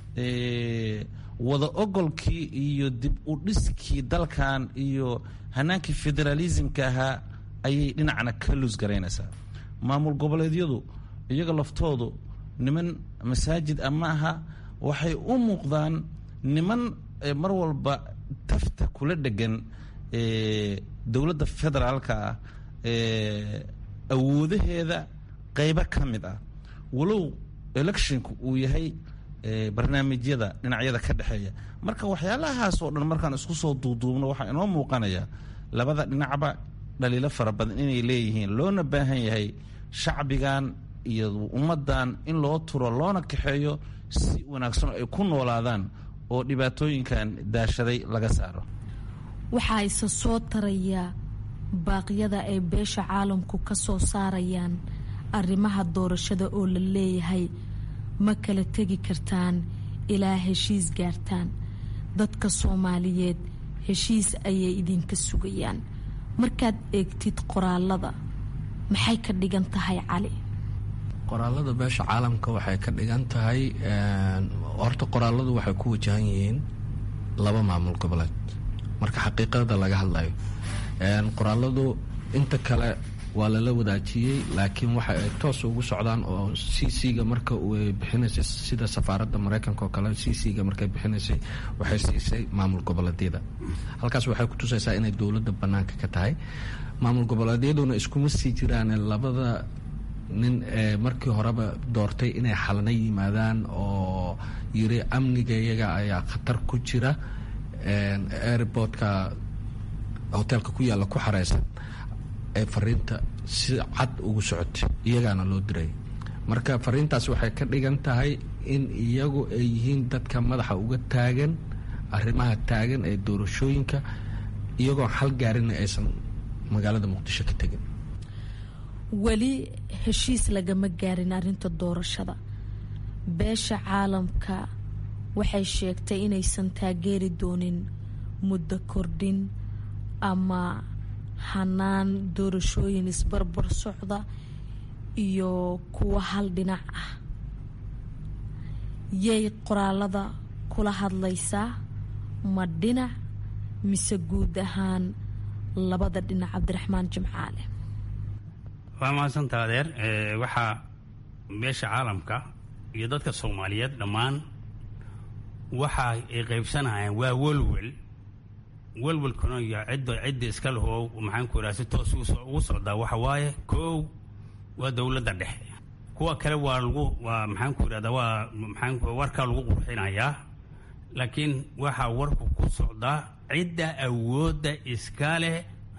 wada ogolkii iyo dib u dhiskii dalkan iyo hanaankii federalismka ahaa ayay dhinacna ka luusgaraynaysaa. maamul goboleedyadu iyaga laftoodu niman masaajid ama aha, waxay u muuqdaan niman mar walba tafta kula dhegan dowladda federaalka ah awoodaheeda qaybo ka mid ah, walow electionku uu yahay barnaamijyada dhinacyada ka dhexeeya. marka waxyaalahaas oo dhan markaan isku soo duuduubno waxaa inoo muuqanaya labada dhinacba dhaliilo fara badan inay leeyihiin, loona baahan yahay shacbigan iyo ummadan in loo turo loona kaxeeyo si wanaagsan ay ku noolaadaan oo dhibaatooyinkan daashaday laga saaro. waxaa isa soo taraya baaqyada ay beesha caalamku ka soo saarayaan arrimaha doorashada oo la leeyahay ma kala tegi kartaan ilaa heshiis gaartaan. dadka Soomaaliyeed heshiis ayay idinka sugayaan. markaad eegtid qoraalada maxay ka dhigan tahay Cali? qoraalada beesha caalamka waxay ka dhigan tahay horta qoraaladu waxay ku wajahan yihiin laba maamul goboleed marka xaqiiqada laga hadlayo. qoraaladu inta kale waa lala wadaajiyey laakiin waxa ay toos ugu socdaan oo C C-ga marka uu bixinaysay sida safaaradda Mareykanka oo kale C C-ga markay bixinaysay waxay siisay maamul goboleedyada. halkaas waxay ku tusaysaa inay dowladda banaanka ka tahay. maamul goboleedyaduna iskuma sii jiraan labada nin ee markii horeba doortay inay xalna yimaadaan oo yiri amniga iyaga ayaa khatar ku jira. airportka hotelka ku yaala ku xareysan ee fariinta si cad ugu socotay iyagaana loo diray. marka fariintaas waxay ka dhigan tahay in iyagu ay yihiin dadka madaxa uga taagan arrimaha taagan ee doorashooyinka iyagoo xal gaarin aysan magaalada Muqdisho ka tagin. weli heshiis lagama gaarin arrinta doorashada. beesha caalamka waxay sheegtay inaysan taageeri doonin muddo kordhin ama hanaan doorashooyin isbarbar socda iyo kuwa hal dhinac ah. yay qoraalada kula hadlaysaa ma dhinac mise guud ahaan labada dhinac? Cabdiraxmaan Jimcaale. waa mahadsantaa adeer. waxaa beesha caalamka iyo dadka Soomaaliyeed dhammaan waxa ay qaybsanayaan waa walwal walwalkuna iyo cidda cidda iska leho maxaan ku raasi toos ugu socdaa waxa waaye koow waa dowladda dhexe. kuwa kale waa lagu waa maxaan ku raada waa maxaan warka lagu qurxinayaa laakiin waxa warku ku socdaa cidda awoodda iska leh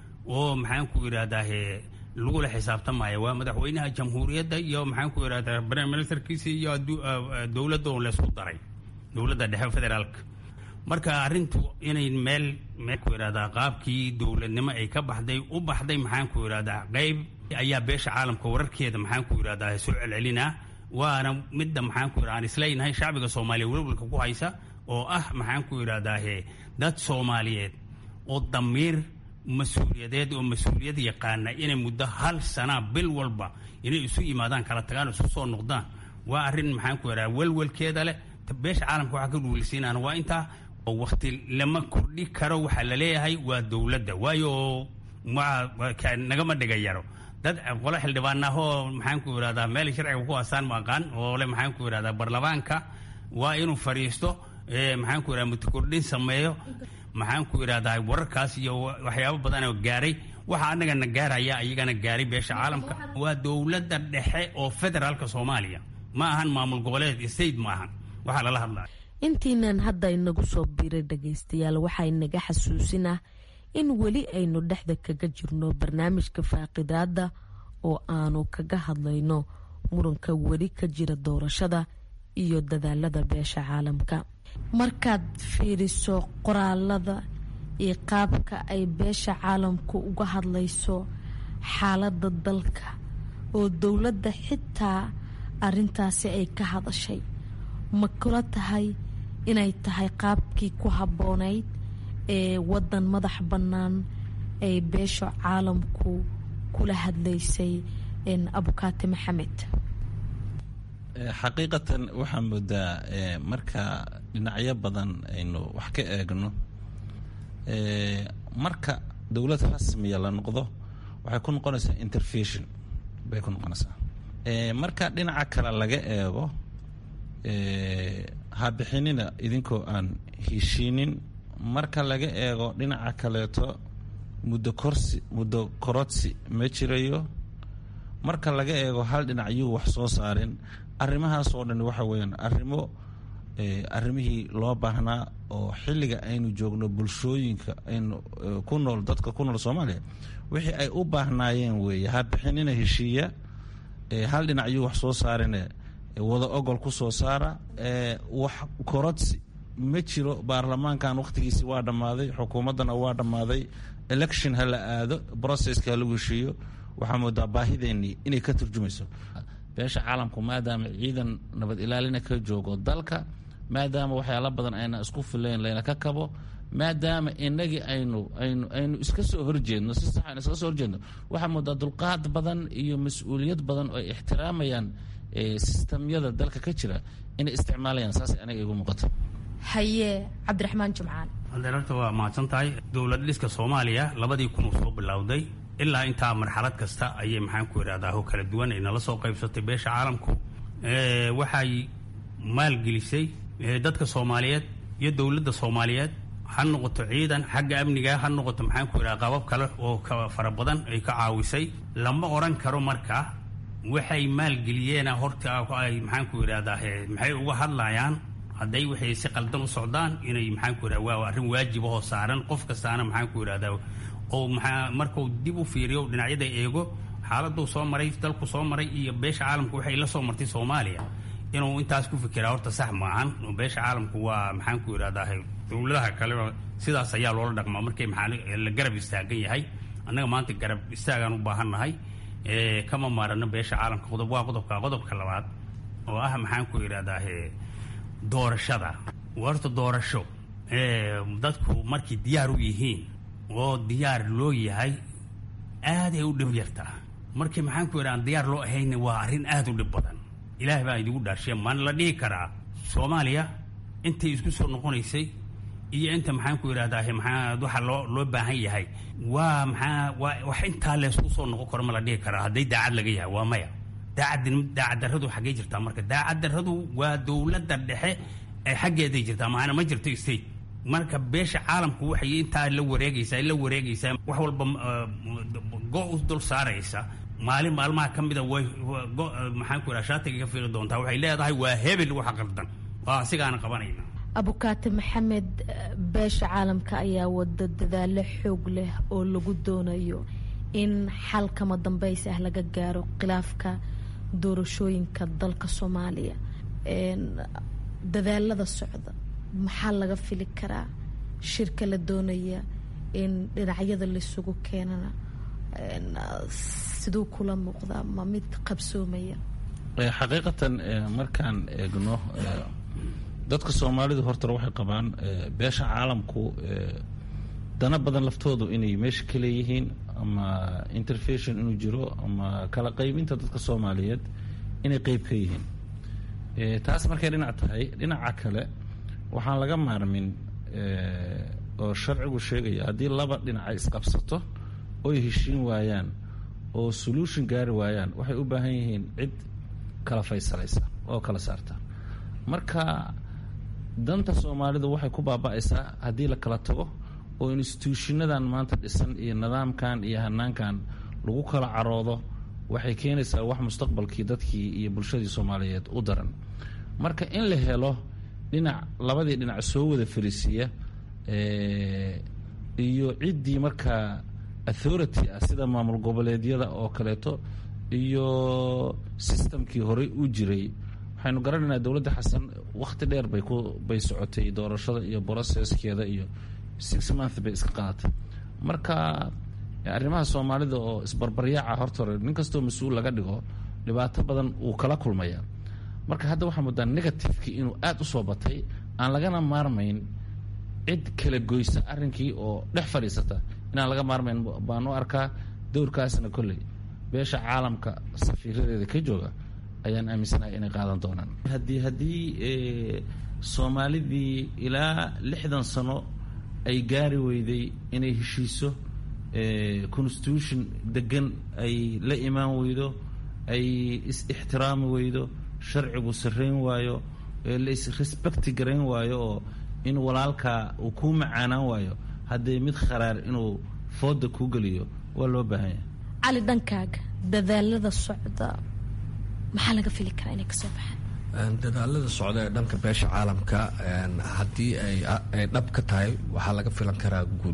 oo maxaan ku raada lagu la xisaabtamaya waa madaxweynaha jamhuuriyadda iyo maxaan ku raada prime ministerkiisa iyo dowladda oo la isku daray dowladda dhexe federaalka. marka arrintu inay meel meel ku yiraahdaa qaabkii dowladnimo ay ka baxday u baxday maxaan ku yiraahdaa qayb ayaa beesha caalamka wararkeeda maxaan ku yiraahdaa soo celcelina waana midda maxaan ku yiraahdaa isleenahay shacbiga Soomaaliyeed walwalka ku haysa oo ah maxaan ku yiraahdaa dad Soomaaliyeed oo damiir mas'uuliyadeed oo mas'uuliyad yaqaana inay muddo hal sana bil walba inay isu yimaadaan kala tagaan isu soo noqdaan waa arrin maxaan ku yiraahdaa walwalkeeda leh. beesha caalamka waxa ka dhuulisiinaan waa inta oo waqti lama kordhi karo waxa la leeyahay waa dowladda waayo ma nagama dhigayaro dad qolo xildhibaan ah oo maxaan ku yiraahdaa meel sharciga ku aasaan ma aqaan oo le maxaan ku yiraahdaa baarlamaanka waa inuu fariisto ee maxaan ku yiraahdaa mutakordhin sameeyo maxaan ku yiraahdaa wararkaas iyo waxyaabo badan oo gaaray waxa anagana gaaraya ayagana gaaray beesha caalamka waa dowladda dhexe oo federaalka Soomaaliya ma ahan maamul goboleed state ma ahan waxa la hadlaa. intiinan hadda inagu soo biiray dhageystayaal waxay naga xasuusinaa in weli aynu dhexda kaga jirno barnaamijka faaqidaada oo aanu kaga hadlayno muranka weli ka jira doorashada iyo dadaalada beesha caalamka. markaad fiiriso qoraalada iyo qaabka ay beesha caalamku uga hadlayso xaaladda dalka oo dowladda xitaa arrintaasi ay ka hadashay ma kula tahay inay tahay qaabkii ku habboonayd ee waddan madax bannaan ay beesha caalamku kula hadlaysay abukaate maxamed? xaqiiqatan waxaan moodaa marka dhinacyo badan aynu wax ka eegno marka dowlad rasmiya la noqdo waxay ku noqonaysaa intervention bay ku noqonaysaa. marka dhinaca kale laga eego ha bixinina idinkoo aan heshiinin. marka laga eego dhinaca kaleeto muddo korsi muddo korodsi ma jirayo. marka laga eego hal dhinac yuu wax soo saarin. arrimahaas oo dhan waxa weeyaan arrimo arrimihii loo baahnaa oo xilliga aynu joogno bulshooyinka aynu ku nool dadka ku nool Soomaaliya wixii ay u baahnaayeen weeye. ha bixinina heshiiya hal dhinac yuu wax soo saarin wada ogol ku soo saara wax korodsi ma jiro baarlamaankan wakhtigiisi waa dhammaaday, xukuumaddana waa dhammaaday, election ha la aado, processka ha lagu heshiiyo. waxaa moodaa baahideennii inay ka turjumayso. beesha caalamku maadaama ciidan nabad ilaalina ka joogo dalka, maadaama waxyaala badan ayna isku filayn layna ka kabo, maadaama inagii aynu aynu aynu iska soo horjeedno si sax aynu iska soo horjeedno, waxaa moodaa dulqaad badan iyo mas-uuliyad badan oo ay ixtiraamayaan sistamyada dalka ka jira inay isticmaalayaan. saas aniga igu muuqato. haye cabdiraxmaan jumcaan. adeerarta waa mahadsan tahay. dowlad dhiska soomaaliya labadii kun uu soo bilowday ilaa intaa marxalad kasta ayay maxaan ku idhahdaa ho kala duwan ay nala soo qaybsatay. beesha caalamku waxay maalgelisay dadka soomaaliyeed iyo dowladda soomaaliyeed, ha noqoto ciidan xagga amniga, ha noqoto maxaan ku idhaha qabab kale oo ka fara badan ay ka caawisay. lama oran karo marka waxay maalgeliyeena horta ay maxaan ku idhahdaa maxay uga hadlayaan hadday waxay si qaldan u socdaan inay maxaan ku idhahda waa arrin waajib oo saaran qof kastaana maxaan ku idhahdaa oo maxaa markuu dib u fiiriyo dhinacyada eego xaaladuu soo maray, dalku soo maray iyo beesha caalamku waxay la soo martay Soomaaliya, inuu intaas ku fikiraa horta sax maahan. beesha caalamku waa maxaan ku idhahdaa dowladaha kale sidaas ayaa loola dhaqmaa markay maxaa la garab istaagan yahay. annaga maanta garab istaagaan u baahannahay, kama maarano beesha caalamka. qodob waa qodobka qodobka labaad oo ah maxaan ku idhahdaa doorashada. horta doorasho dadku markay diyaar u yihiin oo diyaar loo yahay aad ay u dhib yartaa. markii maxaan ku idhaha diyaar loo ahayna waa arrin aad u dhib badan. ilaahay baa idigu dhaashee maan la dhihi karaa Soomaaliya intay isku soo noqonaysay iyo inta maxaan ku idhahdaa maxaa waxa loo loo baahan yahay waa maxaa waa wax intaa la isku soo noqon karo ma la dhihi karaa hadday daacad laga yahay. waa maya. daacad daacad darradu xaggee jirtaa marka? daacad darradu waa dowladda dhexe ee xaggeeday jirtaa, maana ma jirto state. marka beesha caalamku waxay intaa la wareegaysaa la wareegaysaa wax walba go u dul saaraysa. maalin maalmaha ka mida way maxaan ku idhaha shaatiga ka fiiri doontaa. waxay leedahay waa hebel waxa qaldan, waa asigaana qabanayna. abukaate maxamed, beesha caalamka ayaa wada dadaalo xoog leh oo lagu doonayo in xal kama dambays ah laga gaaro khilaafka doorashooyinka dalka Soomaaliya. dadaalada socda maxaa laga fili karaa? shirka la doonaya in dhinacyada laisugu keenana siduu kula muuqdaa? ma mid qabsoomaya? xaqiiqatan markaan eegno dadka Soomaalidu horta waxay qabaan beesha caalamku dana badan laftoodu inay meesha ka leeyihiin, ama intervention inuu jiro, ama kala qaybinta dadka Soomaaliyeed inay qayb ka yihiin. taas markay dhinac tahay, dhinaca kale waxaan laga maarmin oo sharcigu sheegaya haddii laba dhinac ay isqabsato oo ay heshiin waayaan oo solution gaari waayaan, waxay u baahan yihiin cid kala faysalaysa oo kala saarta. marka danta Soomaalidu waxay ku baaba'aysaa haddii la kala tago oo institutionadan maanta dhisan iyo nidaamkan iyo hanaankan lagu kala caroodo. waxay keenaysaa wax mustaqbalkii dadkii iyo bulshadii Soomaaliyeed u daran. marka in la helo dhinac labadii dhinac soo wada fariisiya iyo ciddii markaa authority ah sida maamul goboleedyada oo kaleeto iyo systemkii horey u jiray. waxaynu garanaynaa dowladda xasan wakhti dheer bay ku bay socotay doorashada iyo processkeeda iyo six month bay iska qaadatay. marka arrimaha Soomaalida oo isbarbaryaaca horta hore nin kastoo mas-uul laga dhigo dhibaato badan uu kala kulmaya. marka hadda waxaa moodaa negativekii inuu aad u soo batay, aan lagana maarmayn cid kala goysa arrinkii oo dhex fadhiisata inaan laga maarmayn baan u arkaa. dowrkaasna kolley beesha caalamka safiiradeeda ka jooga ayaan aaminsanahay inay qaadan doonaan. haddii haddii Soomaalidii ilaa lixdan sano ay gaari weyday inay heshiiso, constitution degan ay la imaan weydo, ay is-ixtiraami weydo, sharcigu sarrayn waayo, la is-respecti garayn waayo, oo in walaalka uu kuu macaanaan waayo, haddee mid kharaar inuu fooda kuu geliyo waa loo baahan yahay. cali, dhankaaga dadaalada socda maxaa laga fili karaa inay kasoo baxaan? dadaalada socda ee dhanka beesha caalamka haddii ay dhab ka tahay waxaa laga filan karaa guul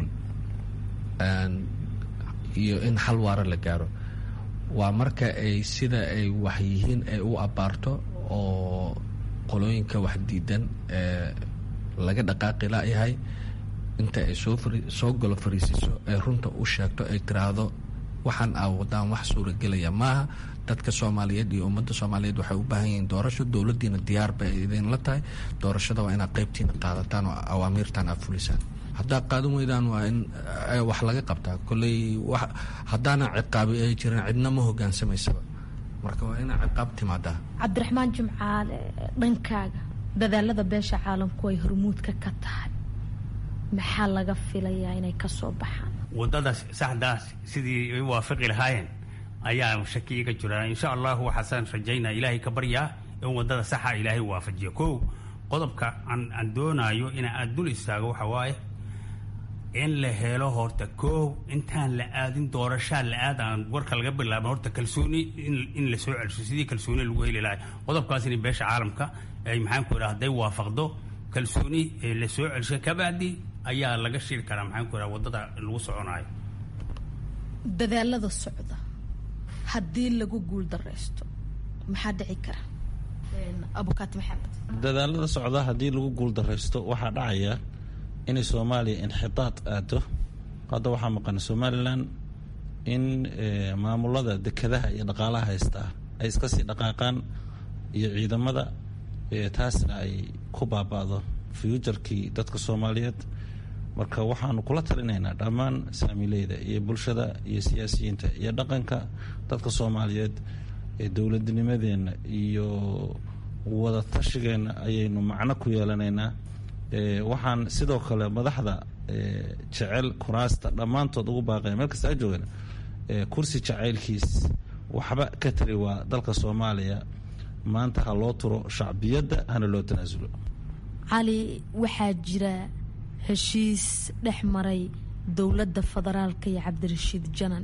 iyo in xal waara la gaaro. waa marka ay sida ay wax yihiin ay u abaarto oo qolooyinka wax diidan ee laga dhaqaaqi layahay inta ay soo soo galo fariisiso ay runta u sheegto ay tiraahdo waxaan aa wadaan wax suuragelaya maaha. dadka soomaaliyeed iyo ummadda soomaaliyeed waxay u baahan yihiin doorasho, dowladdiina diyaar bay idinla tahay, doorashada waa inaad qaybtiina qaadataan oo awaamiirtaan aad fulisaan. haddaa qaadan weydaan waa in wax laga qabtaa. kolley haddaana ciqaabi ay jirin cidna ma hogaansamaysaba, marka waa inaa ciqaab timaadaa. cabdiraxmaan jimcaale, dhankaaga dadaalada beesha caalamku ay hormuudka ka tahay, maxaa laga filayaa inay ka soo baxaan? wadadaas saxdaas sidii ay waafaqi lahaayeen ayaa shaki iga jira. insha allahu waxaasaan rajaynaa, ilaahay ka baryaa in wadada saxa ilaahay waafajiyo. kow qodobka aan doonayo in aad dul istaago waxa waaye in la helo horta kow intaan la aadin doorashaa la aad aan warka laga bilaabo horta kalsooni in la soo celsho sidii kalsooni lagu heli lahay. qodobkaas in beesha caalamka ay maxaan ku idhaha hadday waafaqdo kalsooni la soo celsho kabacdi ayaa laga shiri karaa maxaan ku idhaha wadada lagu soconayo. dadaalada socda haddii lagu guul dareysto maxaa dhici kara? abukaati maxamed, dadaalada socda haddii lagu guul dareysto waxaa dhacaya inay soomaaliya inxitaad aado. hadda waxaa maqan somalilan in maamulada dekedaha iyo dhaqaalaha haystaa ay iska sii dhaqaaqaan iyo ciidamada, taasna ay ku baaba'do fuujarkii dadka soomaaliyeed. marka waxaanu kula talinaynaa dhammaan saamileyda iyo bulshada iyo siyaasiyiinta iyo dhaqanka dadka soomaaliyeed ee dowladnimadeenna iyo wada tashigeenna ayaynu macno ku yeelanaynaa. waxaan sidoo kale madaxda jecel kuraasta dhammaantood ugu baaqaya meel kasta a joogan kursi jacaylkiis waxba ka tari waa dalka soomaaliya. maanta ha loo turo shacbiyadda hana loo tanaasulo. cali, waxaa jira heshiis dhex maray dowladda federaalka iyo cabdirashiid janan.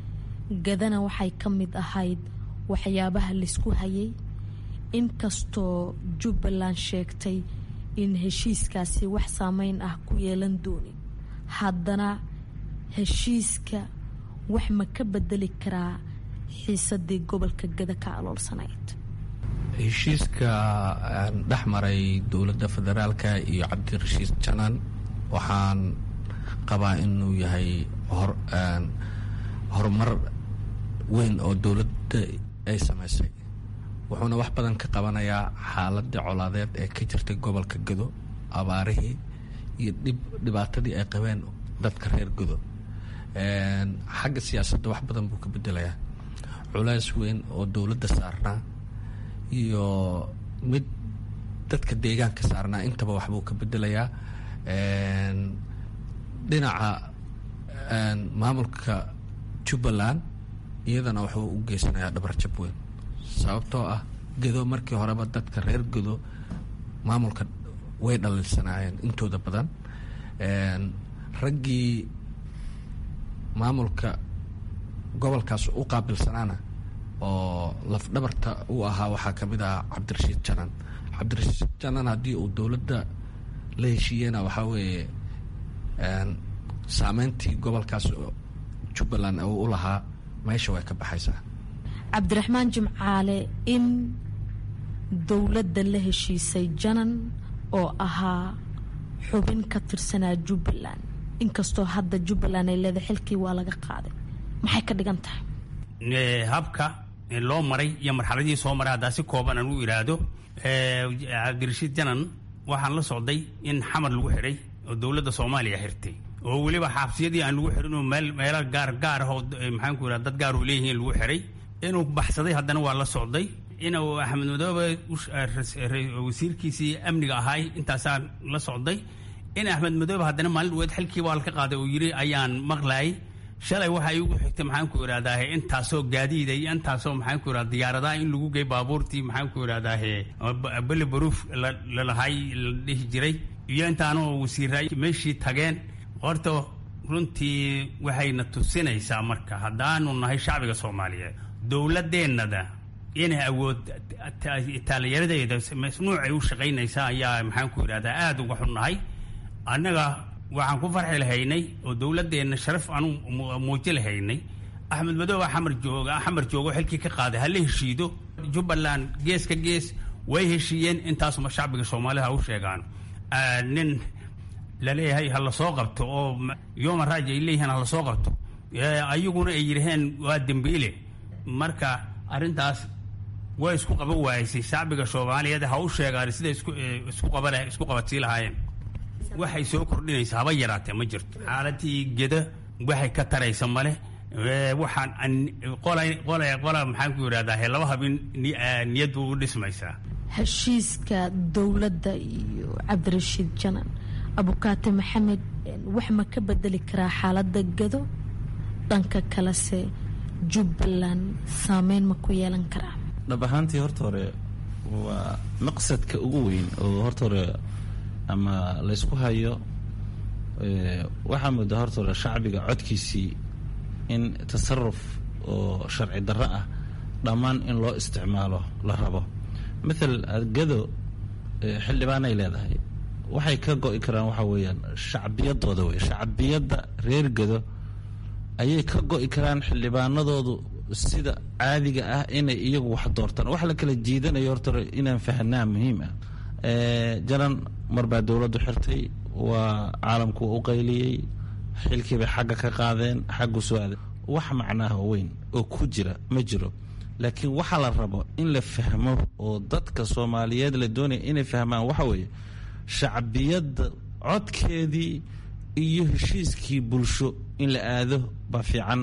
gadana waxay ka mid ahayd waxyaabaha laysku hayay, inkastoo jubbaland sheegtay in heshiiskaasi wax saameyn ah ku yeelan doonin. haddana heshiiska wax ma ka bedeli karaa xiisadii gobolka gada ka aloolsanayd? heshiiska dhex maray dowladda federaalka iyo cabdirashiid janan waxaan qabaa inuu yahay horumar weyn oo dowladda ay samaysay. wuxuuna wax badan ka qabanayaa xaaladii colaadeed ee ka jirtay gobolka gado, abaarihii iyo dhibaatadii ay qabeen dadka reer gado. xagga siyaasadda wax badan buu ka bedelayaa. culays weyn oo dowladda saarnaa iyo mid dadka deegaanka saarnaa intaba waxbuu ka bedelayaa. dhinaca maamulka jubbaland iyadana wuxuu u geysanayaa dhabarjab weyn, sababtoo ah gado markii horeba dadka reer gado maamulka way dhaliilsanaayeen intooda badan. raggii maamulka gobolkaas u qaabilsanaana oo lafdhabarta u ahaa waxaa ka mid ah cabdirashiid janan. cabdirashiid janan haddii uu dowladda la heshiiyena waxaa weeye saameyntii gobolkaas jubbaland uu u lahaa meesha way ka baxaysaa. cabdiraxmaan jimcaale, in dowladda la heshiisay janan oo ahaa xubin ka tirsanaa jubbaland, inkastoo hadda jubbaland ay leedahay xilkii waa laga qaaday, maxay ka dhigan tahay? habka loo maray iyo marxaladii soo maray haddaa si kooban aan u iraahdo, cabdirashiid janan waxaan la socday in xamar lagu xiray oo dowladda soomaaliya xirtay, oo weliba xaabsiyadii aan lagu xirin oo meel meelo gaar gaar ah oo maxaan ku irahda dad gaar oo leeyihiin lagu xiray. inuu baxsaday haddana waa la socday. inuu axmed madoobe wasiirkiisii amniga ahaay intaasaan la socday. in axmed madoobe haddana maalin dhaweed xilkii waa laka qaaday oo yiri ayaan maqlaayay. shalay waxa igu xigtay maxaan ku irahdaa intaasoo gaadiida iyo intaasoo maxaan ku irahda diyaaradaha in lagu geey baabuurtii maxaan ku irahdaa bele baruuf lalahay la dhihi jiray iyo intaanoo wasiiray meeshii tageen. horta runtii waxayna tusinaysaa marka haddaanu nahay shacbiga soomaaliyeed dowladeennada inay awood taalyaradeeda nuucay u shaqaynaysaa ayaa maxaan ku irahdaa aada uga xunnahay. annaga waxaan ku farxi lahaynay oo dowladeenna sharaf aanu muuji lahaynay axmed madoobe xamar jooga xamar joogo xilkii ka qaaday hala heshiido. jubbaland gees ka gees way heshiiyeen, intaasuma shacbiga soomaalida ha u sheegaan. nin laleeyahay ha la soo qabto oo human rights ay leeyihiin ha la soo qabto ayaguna ay yidhaheen waa dembiile marka arrintaas way isku qaban waaysay shacbiga soomaaliyeed ha u sheegaan sida isku isku qaban isku qabatii lahaayeen waxay soo kordhinaysaa haba yaraatee ma jirto xaaladii geda waxay ka taraysa male waxaan qolay qolay qola maxaan ku yidhahdaa laba habin niyaddu u dhismaysaa heshiiska dowladda iyo cabdirashiid janan abukaate maxamed wax ma ka bedeli karaa xaaladda gado dhanka kalese jubbaland saameyn ma ku yeelan karaa dhab ahaantii horta hore waa maqsadka ugu weyn oo horta hore ama laysku hayo waxaa moodaa horta hore shacbiga codkiisii in tasaruf oo sharci darro ah dhammaan in loo isticmaalo la rabo mathal gado xildhibaanay leedahay waxay ka go'i karaan waxaa weeyaan shacbiyadooda wey shacbiyadda reer gado ayay ka go'i karaan xildhibaanadoodu sida caadiga ah inay iyagu wax doortaan wax la kala jiidanayo horta inaan fahanaa muhiim ah jaran marbaa dowladdu xirtay waa caalamku u qayliyey xilkiibay xagga ka qaadeen xaggu soo aaday wax macnaha weyn oo ku jira ma jiro laakiin waxaa la rabo in la fahmo oo dadka soomaaliyeed la doonaya inay fahmaan waxa weeye shacbiyadda codkeedii iyo heshiiskii bulsho in la aado baa fiican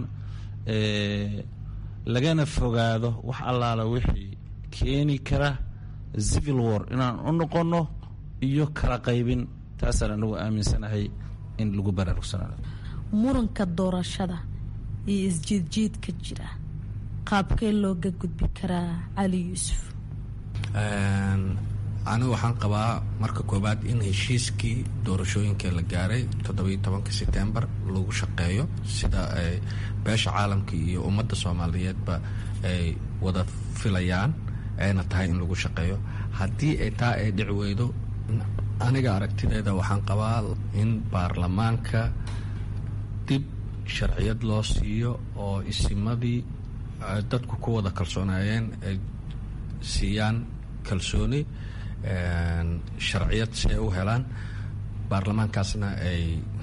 lagana fogaado wax allaala wixii keeni kara civil war inaan u noqono iyo kala qaybin taasaan anagu aaminsanahay in lagu baraarugsanaado muranka doorashada iyo isjiidjiidka jira qaabkee looga gudbi karaa cali yuusuf anigu waxaan qabaa marka koowaad in heshiiskii doorashooyinka la gaaray toddobiyo tobanka setembar lagu shaqeeyo sida ay beesha caalamka iyo ummadda soomaaliyeedba ay wada filayaan ayna tahay in lagu shaqeeyo haddii ay taa ay dhici weydo aniga aragtideeda waxaan qabaa in baarlamaanka dib sharciyad loo siiyo oo isimadii dadku ku wada kalsoonaayeen ay siiyaan kalsooni sharciyad si ay u helaan baarlamaankaasna ay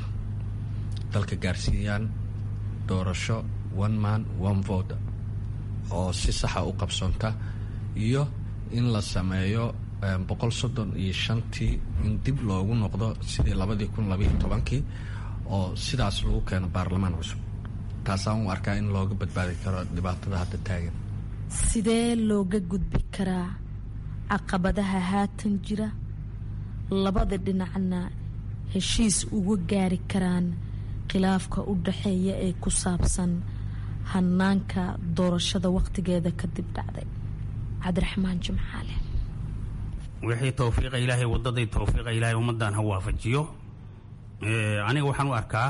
dalka gaarsiiyaan doorasho one man one vote oo si saxa u qabsoonta iyo in la sameeyo boqol soddon iyo shantii in dib loogu noqdo sidii labadii kun labaiyo tobankii oo sidaas lagu keeno baarlamaan cusub taasaan u arkaa in looga badbaadi karo dhibaatada hadda taagan sidee looga gudbi karaa caqabadaha haatan jira labada dhinacna heshiis uga gaari karaan khilaafka u dhaxeeya ee ku saabsan hanaanka doorashada waqtigeeda kadib dhacday cabdiraxmaan jimcaale wixii tawfiiqa ilaahay wadaday tawfiiqa ilaahay ummadan ha waafajiyo aniga waxaan u arkaa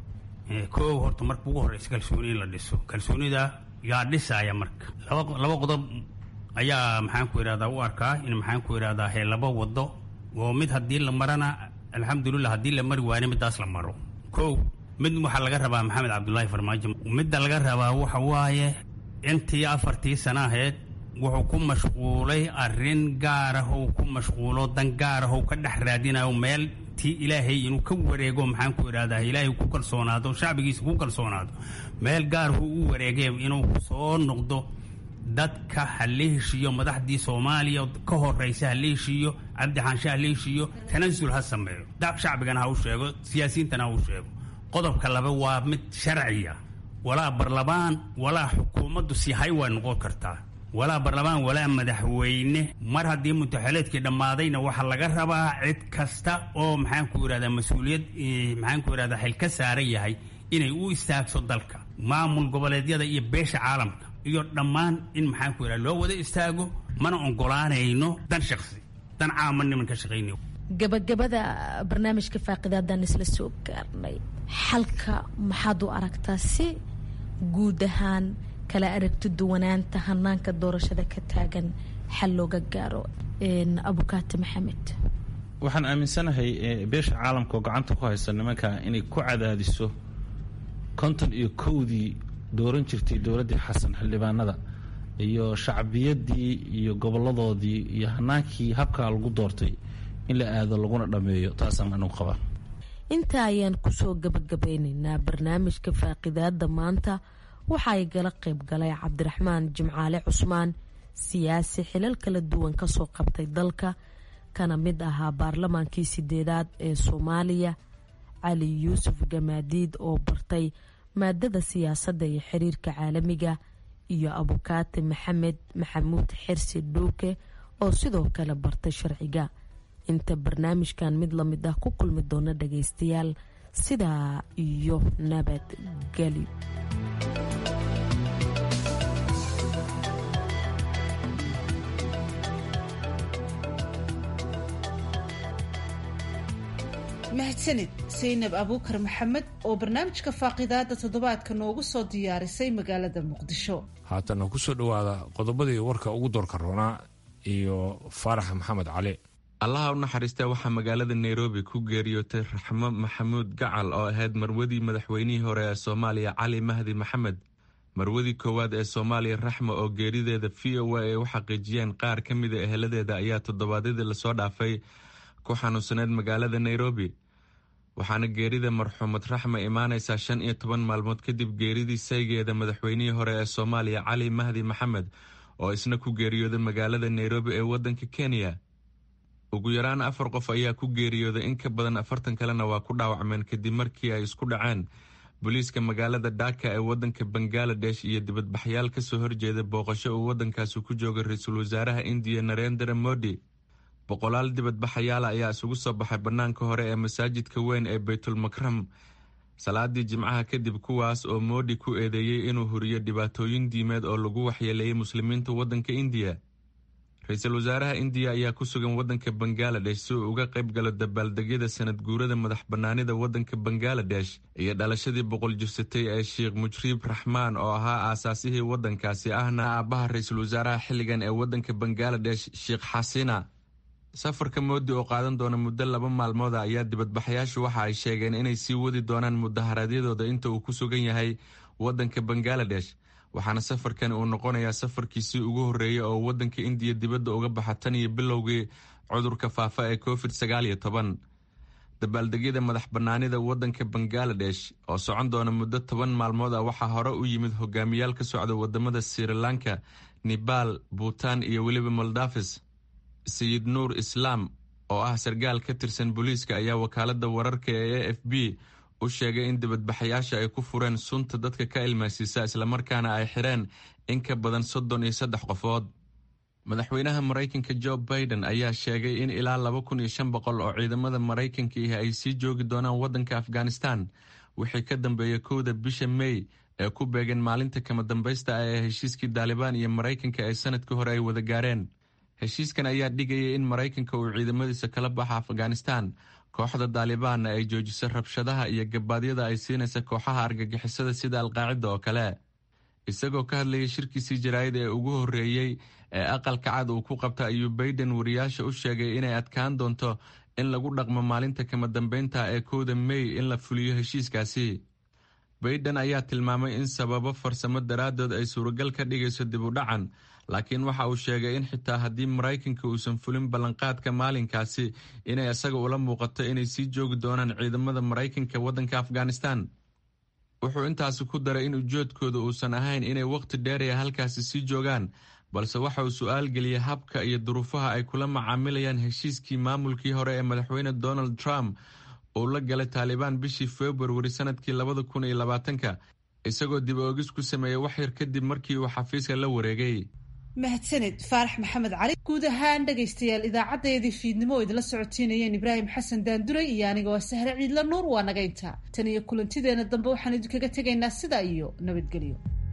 koow horta marka ugu horeysa kalsooni in la dhiso kalsoonida yaa dhisaya marka laba laba qodob ayaa maxaan ku idhahdaa u arkaa in maxaan ku idhahdaa he laba wado oo mid haddii la marana alxamdulilah haddii la mari waayna midaas la maro kow mid waxaa laga rabaa maxamed cabdullaahi farmaajo midda laga rabaa waxa waaye intii afartii sana aheyd wuxuu ku mashquulay arrin gaar ah oo ku mashquulo dan gaar ah oo ka dhex raadinayo meel tii ilaahay inuu ka wareego maxaan ku idhahdaa ilaahay ku kalsoonaado shacbigiisa ku kalsoonaado meel gaar uu u wareegay inuu soo noqdo dadka haleeshiyo madaxdii Soomaaliya ka horeysa haleeshiyo Cabdi Xaanshe haleeshiyo tanaasul ha sameeyo dad shacbigana ha u sheego siyaasiyiintana ha u sheego qodobka laba waa mid sharciya walaa barlamaan walaa xukuumaddu si hay waa noqon kartaa walaa barlamaan walaa madaxweyne mar haddii mutaxaleedkii dhammaadayna waxaa laga rabaa cid kasta oo maxaan ku yidhahdaa mas-uuliyad maxaan ku yidhahdaa xil ka saaran yahay inay u istaagso dalka maamul goboleedyada iyo beesha caalamka iyo dhammaan in maxaan ku yidhahdaa loo wada istaago mana ogolaanayno dan shakhsi dan caama niman ka shaqaynayo gabagabada barnaamijka faaqidaadaan isla soo gaarnay xalka maxaad u aragtaa si guud ahaan kala aragti duwanaanta hanaanka doorashada ka taagan xal looga gaaro abukaate maxamed waxaan aaminsanahay beesha caalamka oo gacanta ku haysta nimanka inay ku cadaadiso konton iyo kowdii dooran jirtay dowladdii xasan xildhibaanada iyo shacbiyadii iyo goboladoodii iyo hanaankii habkaa lagu doortay in la aado laguna dhammeeyo taasaan anugu qabaa. intaa ayaan kusoo gabagabeynaynaa barnaamijka faaqidaada maanta. waxa ay gala qayb galay cabdiraxmaan jimcaale cusmaan, siyaasi xilal kala duwan kasoo qabtay dalka, kana mid ahaa baarlamaankii sideedaad ee soomaaliya, cali yuusuf gamaadiid oo bartay maadada siyaasadda iyo xiriirka caalamiga, iyo abukaati maxamed maxamuud xirsi dhuuke oo sidoo kale bartay sharciga. inta barnaamijkan mid lamid ah ku kulmi doona dhagaystayaal, sidaa iyo nabadgelyo. mahadsanid saynab abuukar maxamed oo barnaamijka faaqidaada toddobaadka noogu soo diyaarisay magaalada muqdisho. haatana kusoo dhowaada qodobadii warka ugu doorka roonaa iyo faarax maxamed cali. allaha u naxariistee waxaa magaalada nairobi ku geeriyootay raxmo maxamuud gacal oo ahayd marwadii madaxweynihii hore ee soomaaliya cali mahdi maxamed. marwadii koowaad ee soomaaliya raxmo oo geerideeda v o a ay u xaqiijiyeen qaar ka mida eheladeeda ayaa toddobaadyadii lasoo dhaafay ku xanuunsaneyd magaalada nairobi, waxaana geerida marxuumad raxmo imaanaysaa shan iyo toban maalmood kadib geeridii saygeeda madaxweynihii hore ee soomaaliya cali mahdi maxamed oo isna ku geeriyooday magaalada nairobi ee waddanka kenya. ugu yaraan afar qof ayaa ku geeriyooday, in ka badan afartan kalena waa ku dhaawacmeen kadib markii ay isku dhaceen booliiska magaalada dhaka ee waddanka bangaladesh iyo dibadbaxyaal kasoo horjeeda booqasho uu waddankaasi ku joogay ra-iisul wasaaraha indiya narendra modi. boqolaal dibadbaxayaala ayaa isugu soo baxay bannaanka hore ee masaajidka weyn ee baytulmakram salaadii jimcaha kadib, kuwaas oo moodi ku eedeeyey inuu huriyo dhibaatooyin diimeed oo lagu waxyeeleeyey muslimiinta waddanka indiya. ra-iisul wasaaraha indiya ayaa ku sugan waddanka bangaladesh si uu uga qayb galo dabaaldegyada sanad guurada madax bannaanida waddanka bangaladesh iyo dhalashadii boqol jirsatay ee sheekh mujriib raxmaan oo ahaa aasaasihii waddankaasi ahna aabbaha ra-iisul wasaaraha xilligan ee waddanka bangaladesh sheekh xasina. safarka moodi oo qaadan doona muddo laba maalmooda ayaa dibadbaxayaashu waxa ay sheegeen inay sii wadi doonaan mudaharaadyadooda inta uu ku sugan yahay waddanka bangaladesh, waxaana safarkan uu noqonayaa safarkiisii ugu horreeyey oo waddanka indiya dibadda uga baxa tan iyo bilowgii cudurka faafa ee covid sagaal iyo toban. dabaaldegyada madax bannaanida waddanka bangaladesh oo socon doona muddo toban maalmood ah waxaa hore u yimid hogaamiyaal ka socda wadamada sri lanka, nebaal, buutan iyo weliba moldafis. sayid nuur islaam oo ah sargaal ka tirsan booliiska ayaa wakaalada wararka ee a f b u sheegay in dibadbaxayaasha ay ku fureen sunta dadka ka ilmaysiisa islamarkaana ay xireen in ka badan soddon iyo saddex qofood. madaxweynaha maraykanka joe biden ayaa sheegay in ilaa laba kun iyo shan boqol oo ciidamada maraykanka ihi ay sii joogi doonaan waddanka afghanistan wixii ka dambeeya kowda bisha may ee ku beegeen maalinta kama dambaysta ah ee heshiiskii daalibaan iyo maraykanka ee sanadkii hore ay wada gaareen. heshiiskan ayaa dhigayay in maraykanka uu ciidamadiisa kala baxa afghanistan, kooxda daalibaanna ay joojiso rabshadaha iyo gabaadyada ay siinaysa kooxaha argagixisada sida alqaacida oo kale. isagoo ka hadlayay shirkiisii jaraa'id ee ugu horreeyey ee aqalka cad uu ku qabta ayuu bayden wariyaasha u sheegay inay adkaan doonto in lagu dhaqmo maalinta kama dambeynta ee kowda may in la fuliyo heshiiskaasi. bayden ayaa tilmaamay in sababo farsamo daraaddood ay suuragal ka dhigayso dib u dhacan, laakiin waxa uu sheegay in xitaa haddii maraykanka uusan fulin ballanqaadka maalinkaasi inay isaga ula muuqato inay sii joogi doonaan ciidamada maraykanka waddanka afghanistan. wuxuu intaasi ku daray in ujeedkooda uusan ahayn inay wakhti dheeraya halkaasi sii joogaan, balse waxa uu su-aal geliyey habka iyo duruufaha ay kula macaamilayaan heshiiskii maamulkii hore ee madaxweyne donald trump uu la galay taalibaan bishii februari sanadkii labada kun iyo labaatanka, isagoo dib oogis ku sameeyey wax yar kadib markii uu xafiiska la wareegay. mahadsaned faarax maxamed cali. guud ahaan dhegaystayaal idaacadeedii fiidnimo oo idinla socotiinayeen ibraahim xasan daanduray iyo anigoo sahre ciidla nuur waa naga intaa. tan iyo kulantideena dambe waxaan idinkaga tegaynaa sidaa iyo nabadgelyo.